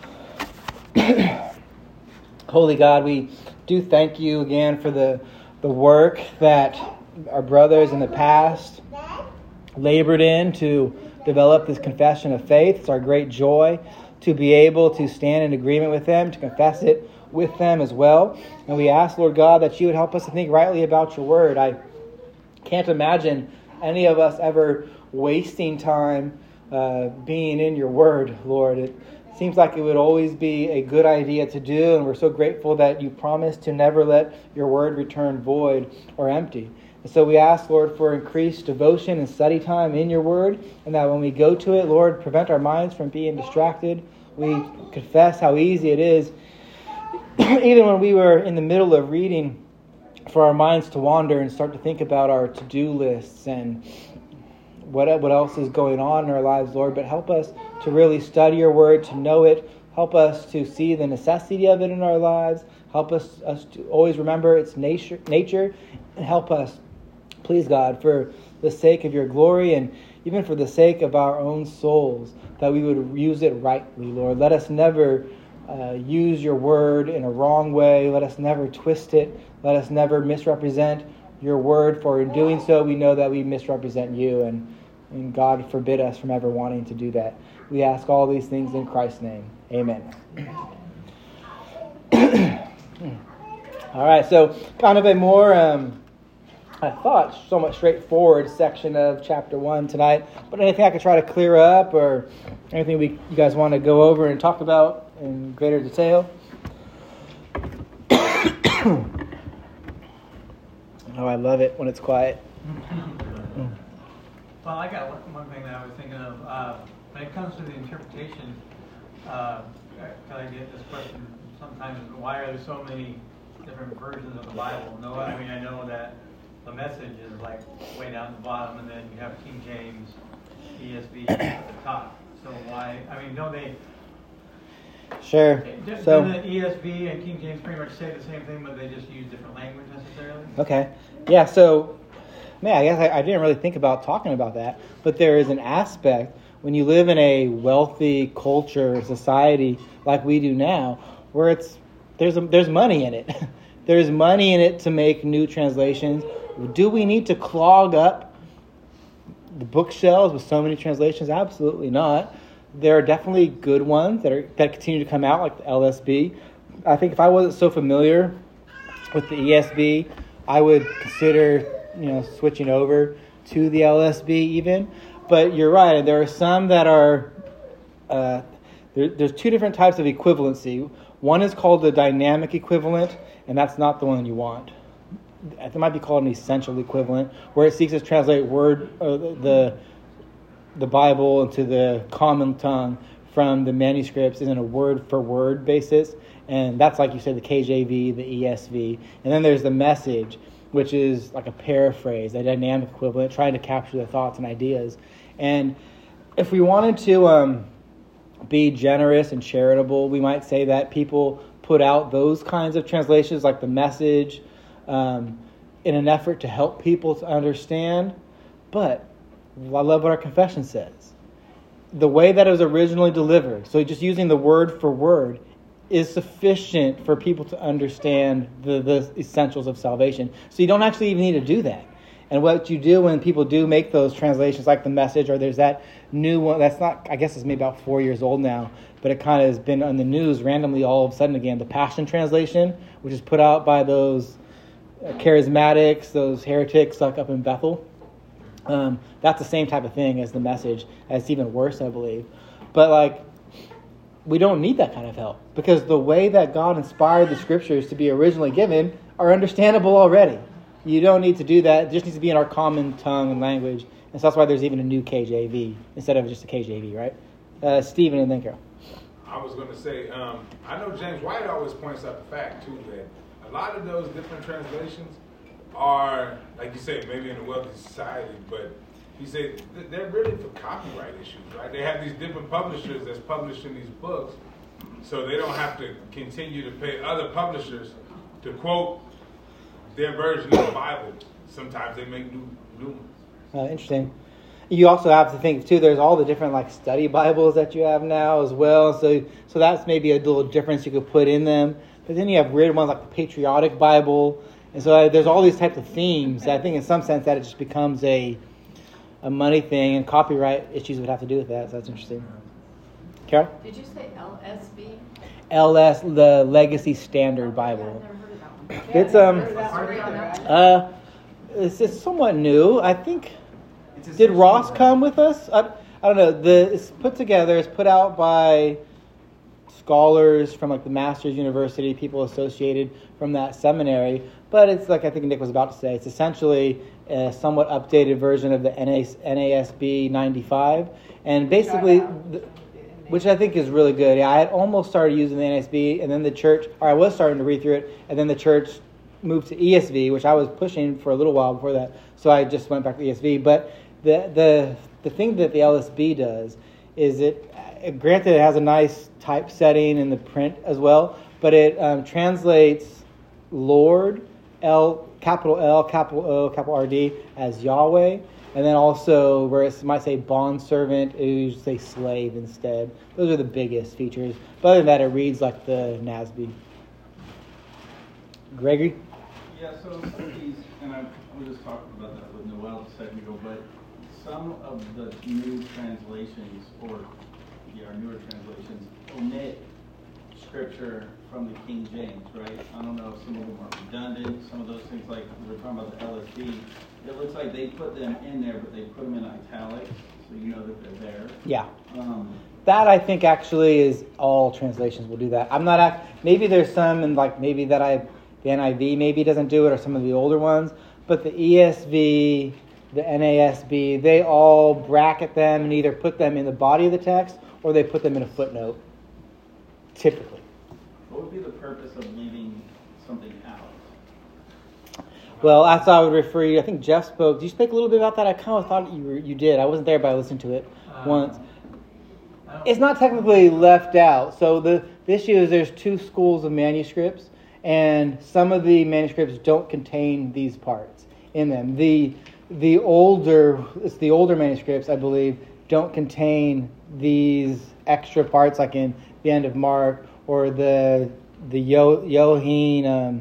Holy God, we do thank you again for the, the work that our brothers in the past labored in to develop this confession of faith. It's our great joy to be able to stand in agreement with them, to confess it with them as well. And we ask, Lord God, that you would help us to think rightly about your word. I can't imagine any of us ever wasting time uh, being in your word, Lord. It seems like it would always be a good idea to do, and we're so grateful that you promised to never let your word return void or empty. And so we ask, Lord, for increased devotion and study time in your word, and that when we go to it, Lord, prevent our minds from being distracted. We confess how easy it is, even when we were in the middle of reading, for our minds to wander and start to think about our to-do lists and what, what else is going on in our lives, Lord. But help us to really study your word, to know it. Help us to see the necessity of it in our lives. Help us, us to always remember its nature, nature, and help us, please God, for the sake of your glory and even for the sake of our own souls, that we would use it rightly, Lord. Let us never uh, use your word in a wrong way. Let us never twist it. Let us never misrepresent your word, for in doing so, we know that we misrepresent you, and, and God forbid us from ever wanting to do that. We ask all these things in Christ's name. Amen. All right, so kind of a more, um, I thought, somewhat straightforward section of chapter one tonight. But anything I could try to clear up, or anything we you guys want to go over and talk about in greater detail? Oh, I love it when it's quiet. Well, I got one, one thing that I was thinking of. Uh, when it comes to the interpretation, uh, I get this question sometimes: why are there so many different versions of the Bible? No, I mean I know that the Message is like way down at the bottom, and then you have King James, E S V at the top. So why? I mean, don't they? Sure. Doesn't So the E S V and King James pretty much say the same thing, but they just use different language necessarily? okay, yeah. So, man, I guess I, I didn't really think about talking about that, but there is an aspect when you live in a wealthy culture, society like we do now, where it's there's a, there's money in it. There's money in it to make new translations. Do we need to clog up the bookshelves with so many translations? Absolutely not. There are definitely good ones that are that continue to come out, like the L S B. I think if I wasn't so familiar with the E S V, I would consider, you know, switching over to the L S B even. But you're right. There are some that are, uh, there, there's two different types of equivalency. One is called the dynamic equivalent, and that's not the one you want. It might be called an essential equivalent, where it seeks to translate word uh, the the Bible into the common tongue from the manuscripts in a word-for-word basis. And that's, like you said, the K J V, the E S V. And then there's the Message, which is like a paraphrase, a dynamic equivalent, trying to capture the thoughts and ideas. And if we wanted to um, be generous and charitable, we might say that people put out those kinds of translations, like the Message, um, in an effort to help people to understand. But I love what our confession says. The way that it was originally delivered, so just using the word for word, is sufficient for people to understand the, the essentials of salvation. So you don't actually even need to do that. And what you do when people do make those translations, like the Message, or there's that new one that's not, I guess it's maybe about four years old now, but it kind of has been on the news randomly all of a sudden again, the Passion Translation, which is put out by those charismatics, those heretics like up in Bethel. Um, that's the same type of thing as the Message. It's even worse, I believe. But like, we don't need that kind of help, because the way that God inspired the scriptures to be originally given are understandable already. You don't need to do that. It just needs to be in our common tongue and language. And so that's why there's even a new K J V instead of just a K J V, right? Uh, Stephen and then Carol. I was going to say, um, I know James White always points out the fact, too, that a lot of those different translations are, like you say, maybe in a wealthy society, but he said they're really for copyright issues, right? They have these different publishers that's publishing these books, so they don't have to continue to pay other publishers to quote their version of the Bible. Sometimes they make new, new ones. Uh, interesting. You also have to think, too, there's all the different like study Bibles that you have now as well. So so that's maybe a little difference you could put in them. But then you have weird ones like the Patriotic Bible. And so uh, there's all these types of themes. I think in some sense that it just becomes a a money thing, and copyright issues would have to do with that. So that's interesting. Carol? Did you say L S B? L S, the Legacy Standard Bible. I've never heard of that one. It's um, That's uh, it's, it's somewhat new. I think. Did Ross come with us? I, I don't know. The it's put together. It's put out by scholars from like the Masters University, people associated from that seminary. But it's like I think Nick was about to say. It's essentially a somewhat updated version of the N A S B ninety-five, and basically, the, which I think is really good. I had almost started using the N A S B, and then the church, or I was starting to read through it, and then the church moved to E S V, which I was pushing for a little while before that. So I just went back to E S V. But the the the thing that the L S B does is it, granted, it has a nice typesetting in the print as well, but it um, translates Lord, L, capital L, capital O, capital R D as Yahweh, and then also where it might say bondservant, it would say slave instead. Those are the biggest features. But other than that, it reads like the N A S B. Gregory? Yeah, so some of these, and I was just talking about that with Noel a second ago, but some of the new translations, or yeah, newer translations, omit scripture from the King James, right? I don't know if some of them are redundant, some of those things, like we were talking about the L S B, it looks like they put them in there, but they put them in italics, so you know that they're there. Yeah. Um, That I think actually is all translations will do that. I'm not, act, maybe there's some, and like maybe that I, the N I V maybe doesn't do it, or some of the older ones, but the E S V, the N A S B, they all bracket them and either put them in the body of the text or they put them in a footnote, typically. what would be the purpose of leaving something out? Well, that's how I would refer you. I think Jeff spoke. Did you speak a little bit about that? I kind of thought you were, you did. I wasn't there, but I listened to it Um, once. It's not technically left out. So the, the issue is there's two schools of manuscripts, and some of the manuscripts don't contain these parts in them. The the older it's the older manuscripts, I believe, don't contain these extra parts, like in the end of Mark or the the Yo, Yohine um,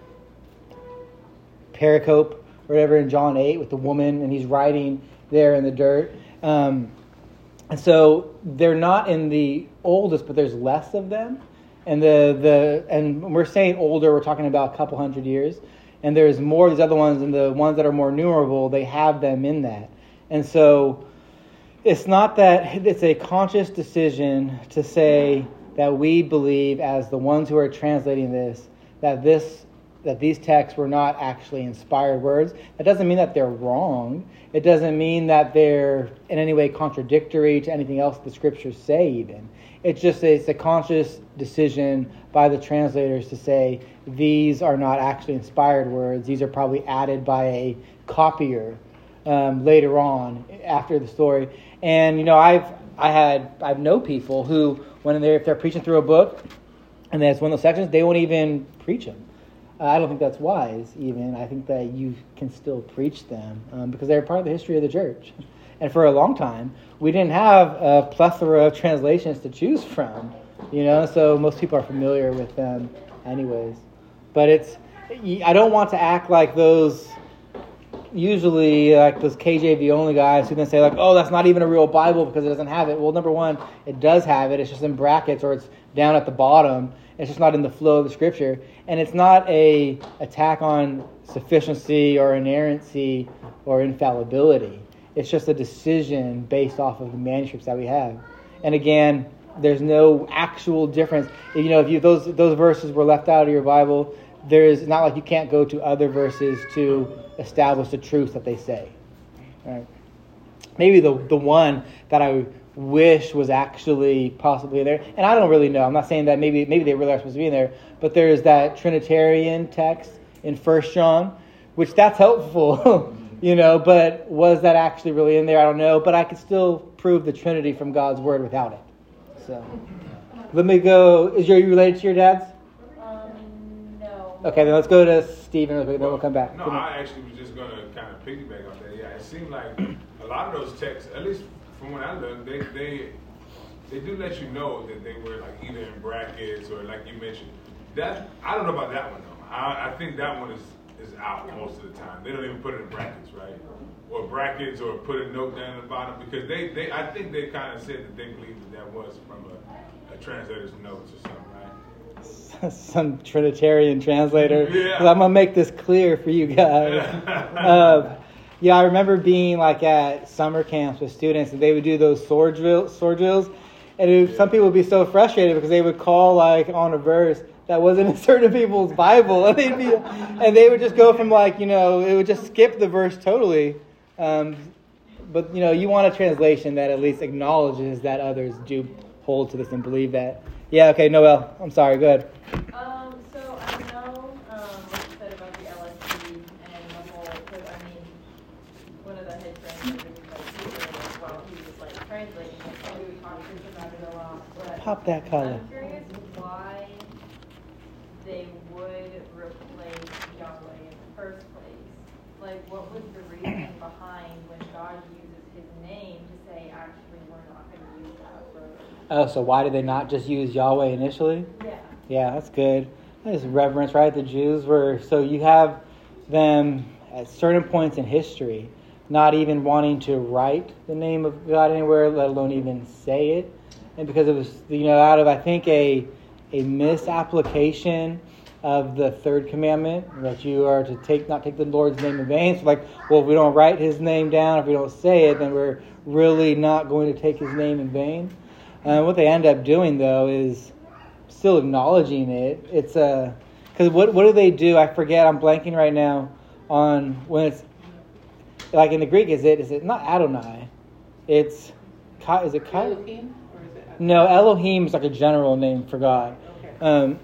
pericope, or whatever, in John eight with the woman, and he's writing there in the dirt. Um, And so they're not in the oldest, but there's less of them. And the, the and when we're saying older, we're talking about a couple hundred years. And there's more of these other ones, and the ones that are more numerable, they have them in that. And so it's not that it's a conscious decision to say that we believe, as the ones who are translating this, that this that these texts were not actually inspired words. That doesn't mean that they're wrong. It doesn't mean that they're in any way contradictory to anything else the scriptures say even. It's just a, it's a conscious decision by the translators to say these are not actually inspired words. These are probably added by a copier um, later on after the story. And, you know, I've I had I've known people who, when they're if they're preaching through a book and there's one of those sections, they won't even preach them. Uh, I don't think that's wise, even. I think that you can still preach them um, because they're part of the history of the church. And for a long time, we didn't have a plethora of translations to choose from, you know, so most people are familiar with them anyways. But it's, I don't want to act like those, usually like those K J V only guys who then say like, oh, that's not even a real Bible because it doesn't have it. Well, number one, it does have it. It's just in brackets or it's down at the bottom. It's just not in the flow of the scripture. And it's not a attack on sufficiency or inerrancy or infallibility. It's just a decision based off of the manuscripts that we have. And again, there's no actual difference. You know, if you those those verses were left out of your Bible, there is not like you can't go to other verses to establish the truth that they say. Right? Maybe the the one that I wish was actually possibly there, and I don't really know. I'm not saying that maybe maybe they really are supposed to be in there, but there's that Trinitarian text in First John, which that's helpful, you know. But was that actually really in there? I don't know. But I could still prove the Trinity from God's Word without it. So let me go. Is your, are you related to your dad's? Um, no. Okay, then let's go to Stephen real quick, then we'll come back. No, I actually was just going to kind of piggyback on that. Yeah, it seemed like a lot of those texts, at least from when I looked, they they they do let you know that they were like either in brackets or like you mentioned. That I don't know about that one though. I, I think that one is is out most of the time. They don't even put it in brackets, right? Or brackets, or put a note down at the bottom because they, they I think they kind of said that they believed that that was from a, a translator's notes or something, right? Some Trinitarian translator. Yeah. I'm gonna make this clear for you guys. uh, yeah, I remember being like at summer camps with students, and they would do those sword drills, sword drills, and it, yeah. some people would be so frustrated because they would call like on a verse that wasn't in certain people's Bible, and they'd be, and they would just go from like you know it would just skip the verse totally. Um, but you know you want a translation that at least acknowledges that others do hold to this and believe that. Yeah. Okay, Noel. I'm sorry. Go ahead. Um, so I know um, what you said about the L S B and the whole, because I mean, one of the head translators was like, while he was like translating it, so we talked about it a lot. But Pop that color. I'm curious why they would replace Yahweh in the first place. Like, what was the reason behind when God uses his name to say, actually, we're not going to use that word? Oh, so why did they not just use Yahweh initially? Yeah. Yeah, that's good. That is reverence, right? The Jews were, so you have them at certain points in history not even wanting to write the name of God anywhere, let alone even say it. And because it was, you know, out of, I think, a a misapplication of the third commandment, that you are to take not take the Lord's name in vain. So like, well, if we don't write his name down, if we don't say it, then we're really not going to take his name in vain. Uh, what they end up doing, though, is still acknowledging it. It's a because what what do they do? I forget. I'm blanking right now on when it's like in the Greek. Is it is it not Adonai? It's is it Kai? Elohim, or is it? No, Elohim is like a general name for God. Okay. Um,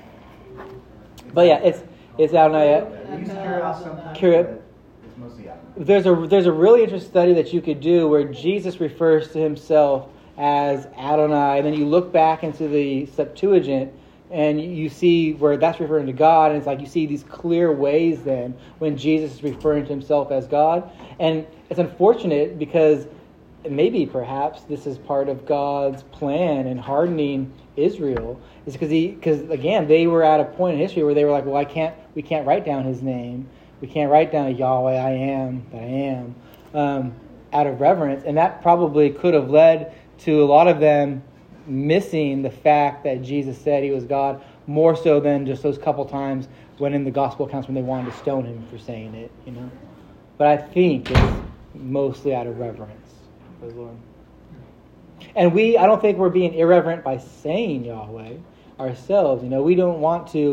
but yeah, it's it's Adonai. We use Kyrios sometimes, Kyrios. but it's mostly Adonai. There's a there's a really interesting study that you could do where Jesus refers to himself as Adonai, and then you look back into the Septuagint and you see where that's referring to God, and it's like you see these clear ways then when Jesus is referring to himself as God. And it's unfortunate because maybe perhaps this is part of God's plan in hardening Israel, is because he because again they were at a point in history where they were like, well, I can't we can't write down his name, we can't write down Yahweh, I am that I am, um, out of reverence, and that probably could have led to a lot of them missing the fact that Jesus said he was God, more so than just those couple times when in the gospel accounts when they wanted to stone him for saying it, you know. But I think it's mostly out of reverence for the Lord. And we, I don't think we're being irreverent by saying Yahweh ourselves. You know, we don't want to,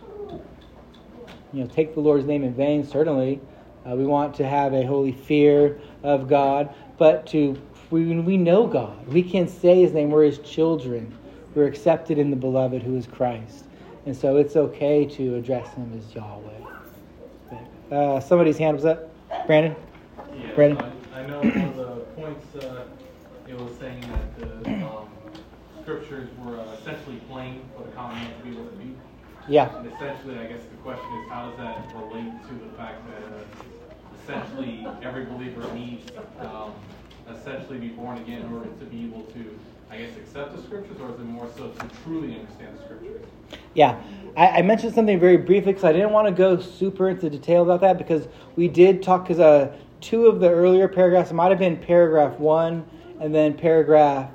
you know, take the Lord's name in vain, certainly. Uh, we want to have a holy fear of God, but to we, we know God. We can say his name. We're his children. We're accepted in the beloved who is Christ. And so it's okay to address him as Yahweh. Uh, somebody's hand was up. Brandon? Yeah, Brandon? I, I know one of the points uh, it was saying that the um, scriptures were uh, essentially plain for the common man to be able to read. Yeah. And essentially, I guess the question is, how does that relate to the fact that uh, essentially every believer needs um, essentially be born again in order to be able to, I guess, accept the scriptures, or is it more so to truly understand the scriptures? Yeah, I, I mentioned something very briefly because I didn't want to go super into detail about that, because we did talk, because uh, two of the earlier paragraphs, it might have been paragraph one and then paragraph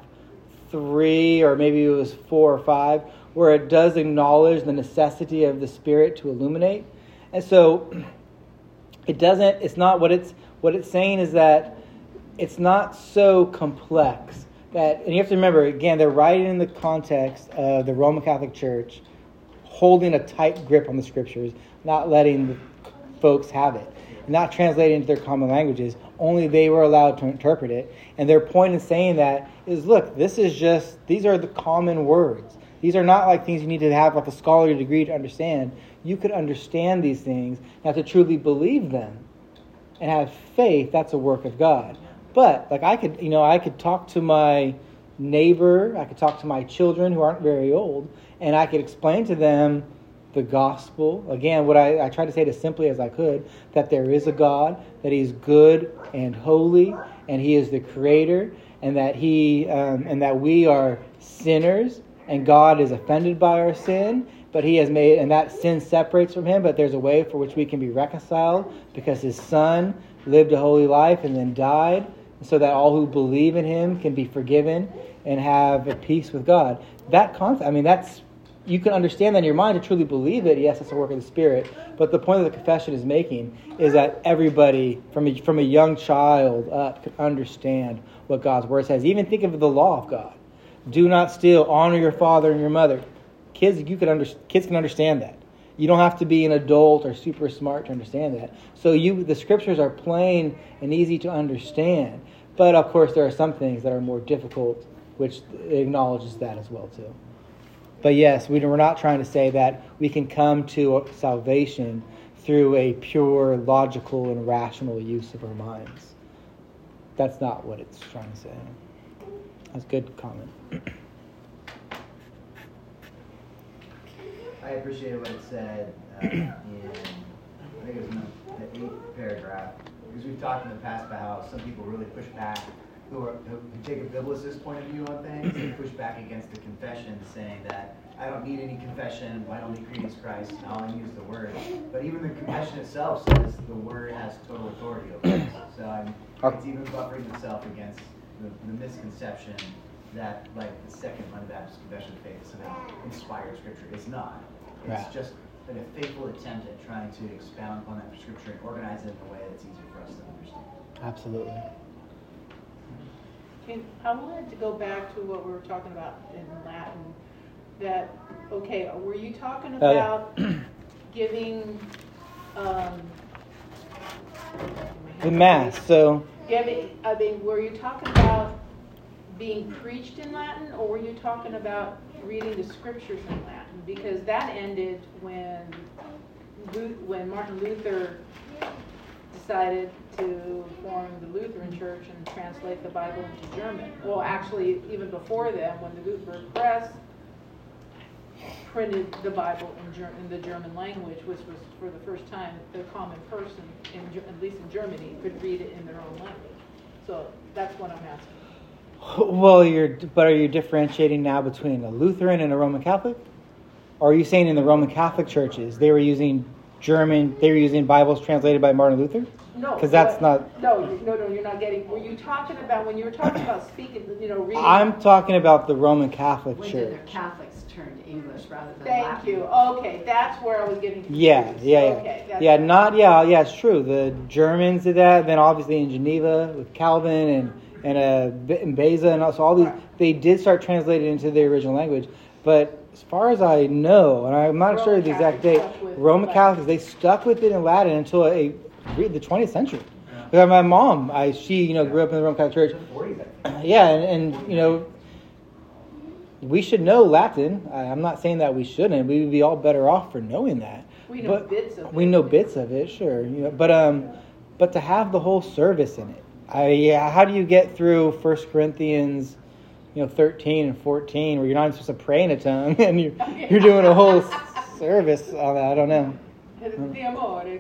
three, or maybe it was four or five, where it does acknowledge the necessity of the Spirit to illuminate. And so it doesn't, it's not what it's, what it's saying is that it's not so complex. That, and you have to remember, again, they're writing in the context of the Roman Catholic Church holding a tight grip on the scriptures, not letting the folks have it, not translating into their common languages. Only they were allowed to interpret it. And their point in saying that is, look, this is just, these are the common words. These are not like things you need to have like a scholarly degree to understand. You could understand these things. Now, to truly believe them and have faith, that's a work of God. But, like, I could, you know, I could talk to my neighbor, I could talk to my children who aren't very old, and I could explain to them the gospel. Again, what I, I try to say it as simply as I could, that there is a God, that he's good and holy, and he is the creator, and that he, um, and that we are sinners, and God is offended by our sin, but he has made, and that sin separates from him, but there's a way for which we can be reconciled, because his son lived a holy life and then died, so that all who believe in him can be forgiven and have a peace with God. That concept, I mean, that's, you can understand that in your mind to truly believe it. Yes, it's a work of the Spirit. But the point that the confession is making is that everybody, from a, from a young child up, can understand what God's word says. Even think of the law of God. Do not steal. Honor your father and your mother. Kids, you can under, kids can understand that. You don't have to be an adult or super smart to understand that. So you, the scriptures are plain and easy to understand. But of course, there are some things that are more difficult, which acknowledges that as well too. But yes, we, we're not trying to say that we can come to salvation through a pure, logical, and rational use of our minds. That's not what it's trying to say. That's a good comment. I appreciate what it said uh, in, I think it was in the, the eighth paragraph, because we've talked in the past about how some people really push back, who, are, who take a biblicist point of view on things, and push back against the confession, saying that I don't need any confession, I don't need creating Christ, I'll only use the word. But even the confession itself says the word has total authority over us. So I'm, it's even buffering itself against the, the misconception that, like, the second London Baptist Confession of Faith is somehow inspired scripture. It's not. It's right. just a faithful attempt at trying to expound upon that scripture and organize it in a way that's easy for us to understand. Absolutely. And I wanted to go back to what we were talking about in Latin. That, okay, were you talking about oh, yeah. giving um, the Mass? So giving, I mean, were you talking about being preached in Latin, or were you talking about reading the scriptures in Latin? Because that ended when when Martin Luther decided to form the Lutheran Church and translate the Bible into German. Well, actually, even before then, when the Gutenberg Press printed the Bible in, Ger- in the German language, which was for the first time the common person, in, at least in Germany, could read it in their own language. So that's what I'm asking. Well, you're, but are you differentiating now between a Lutheran and a Roman Catholic? Or are you saying in the Roman Catholic churches they were using German, they were using Bibles translated by Martin Luther? No. Because that's what- not... No, no, no, you're not getting, were you talking about, when you were talking about speaking, you know, reading? I'm talking about the Roman Catholic When did the Church. Catholics turn to English rather than Thank Latin? you, okay, that's where I was getting confused. Yeah, yeah, yeah. Okay, that's- Yeah, not, yeah, yeah, it's true. The Germans did that, then obviously in Geneva with Calvin and, and, uh, and Beza and also all these, they did start translating into the original language. But as far as I know, and I'm not Roman sure the exact date, Catholics stuck with Roman Latin. Catholics, they stuck with it in Latin until a, the twentieth century. Because my mom, I she, you know, grew up in the Roman Catholic Church. Yeah, and, and you know, we should know Latin. I, I'm not saying that we shouldn't. We would be all better off for knowing that. We know But bits of it. We know bits of it, sure. You know, but um, but to have the whole service in it, I yeah. How do you get through First Corinthians, you know, thirteen and fourteen, where you're not supposed to pray in a tongue, and you're you're doing a whole s- service on that? I don't know. Di amore,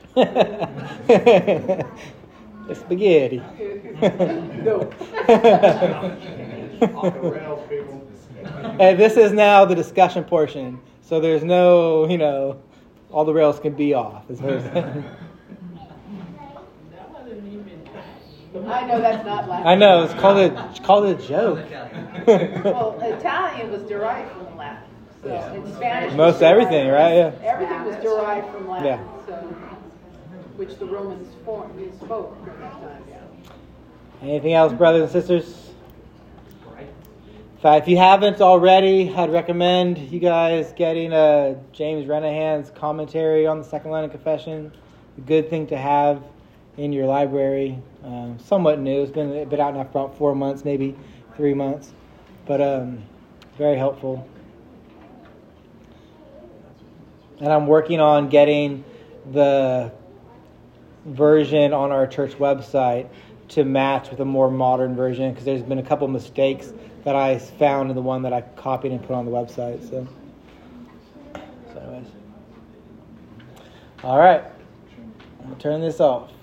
The spaghetti. No. Off the rails, people. And this is now the discussion portion, so there's no, you know, all the rails can be off. Is what I'm saying. I know that's not Latin. I know it's called a it's called a joke. Well, Italian was derived from Latin, so Yeah. in Spanish. was Most derived- everything, right? Yeah. Everything was derived from Latin, Yeah. so, which the Romans formed, they spoke during that time, yeah. Anything else, brothers and sisters? In fact, if you haven't already, I'd recommend you guys getting uh, James Renahan's commentary on the Second London Confession. A good thing to have in your library. Um, somewhat new. It's been been out now for about four months, maybe three months, but um, very helpful. And I'm working on getting the version on our church website to match with a more modern version, because there's been a couple mistakes that I found in the one that I copied and put on the website. So, so anyways. All right. I'm going to turn this off.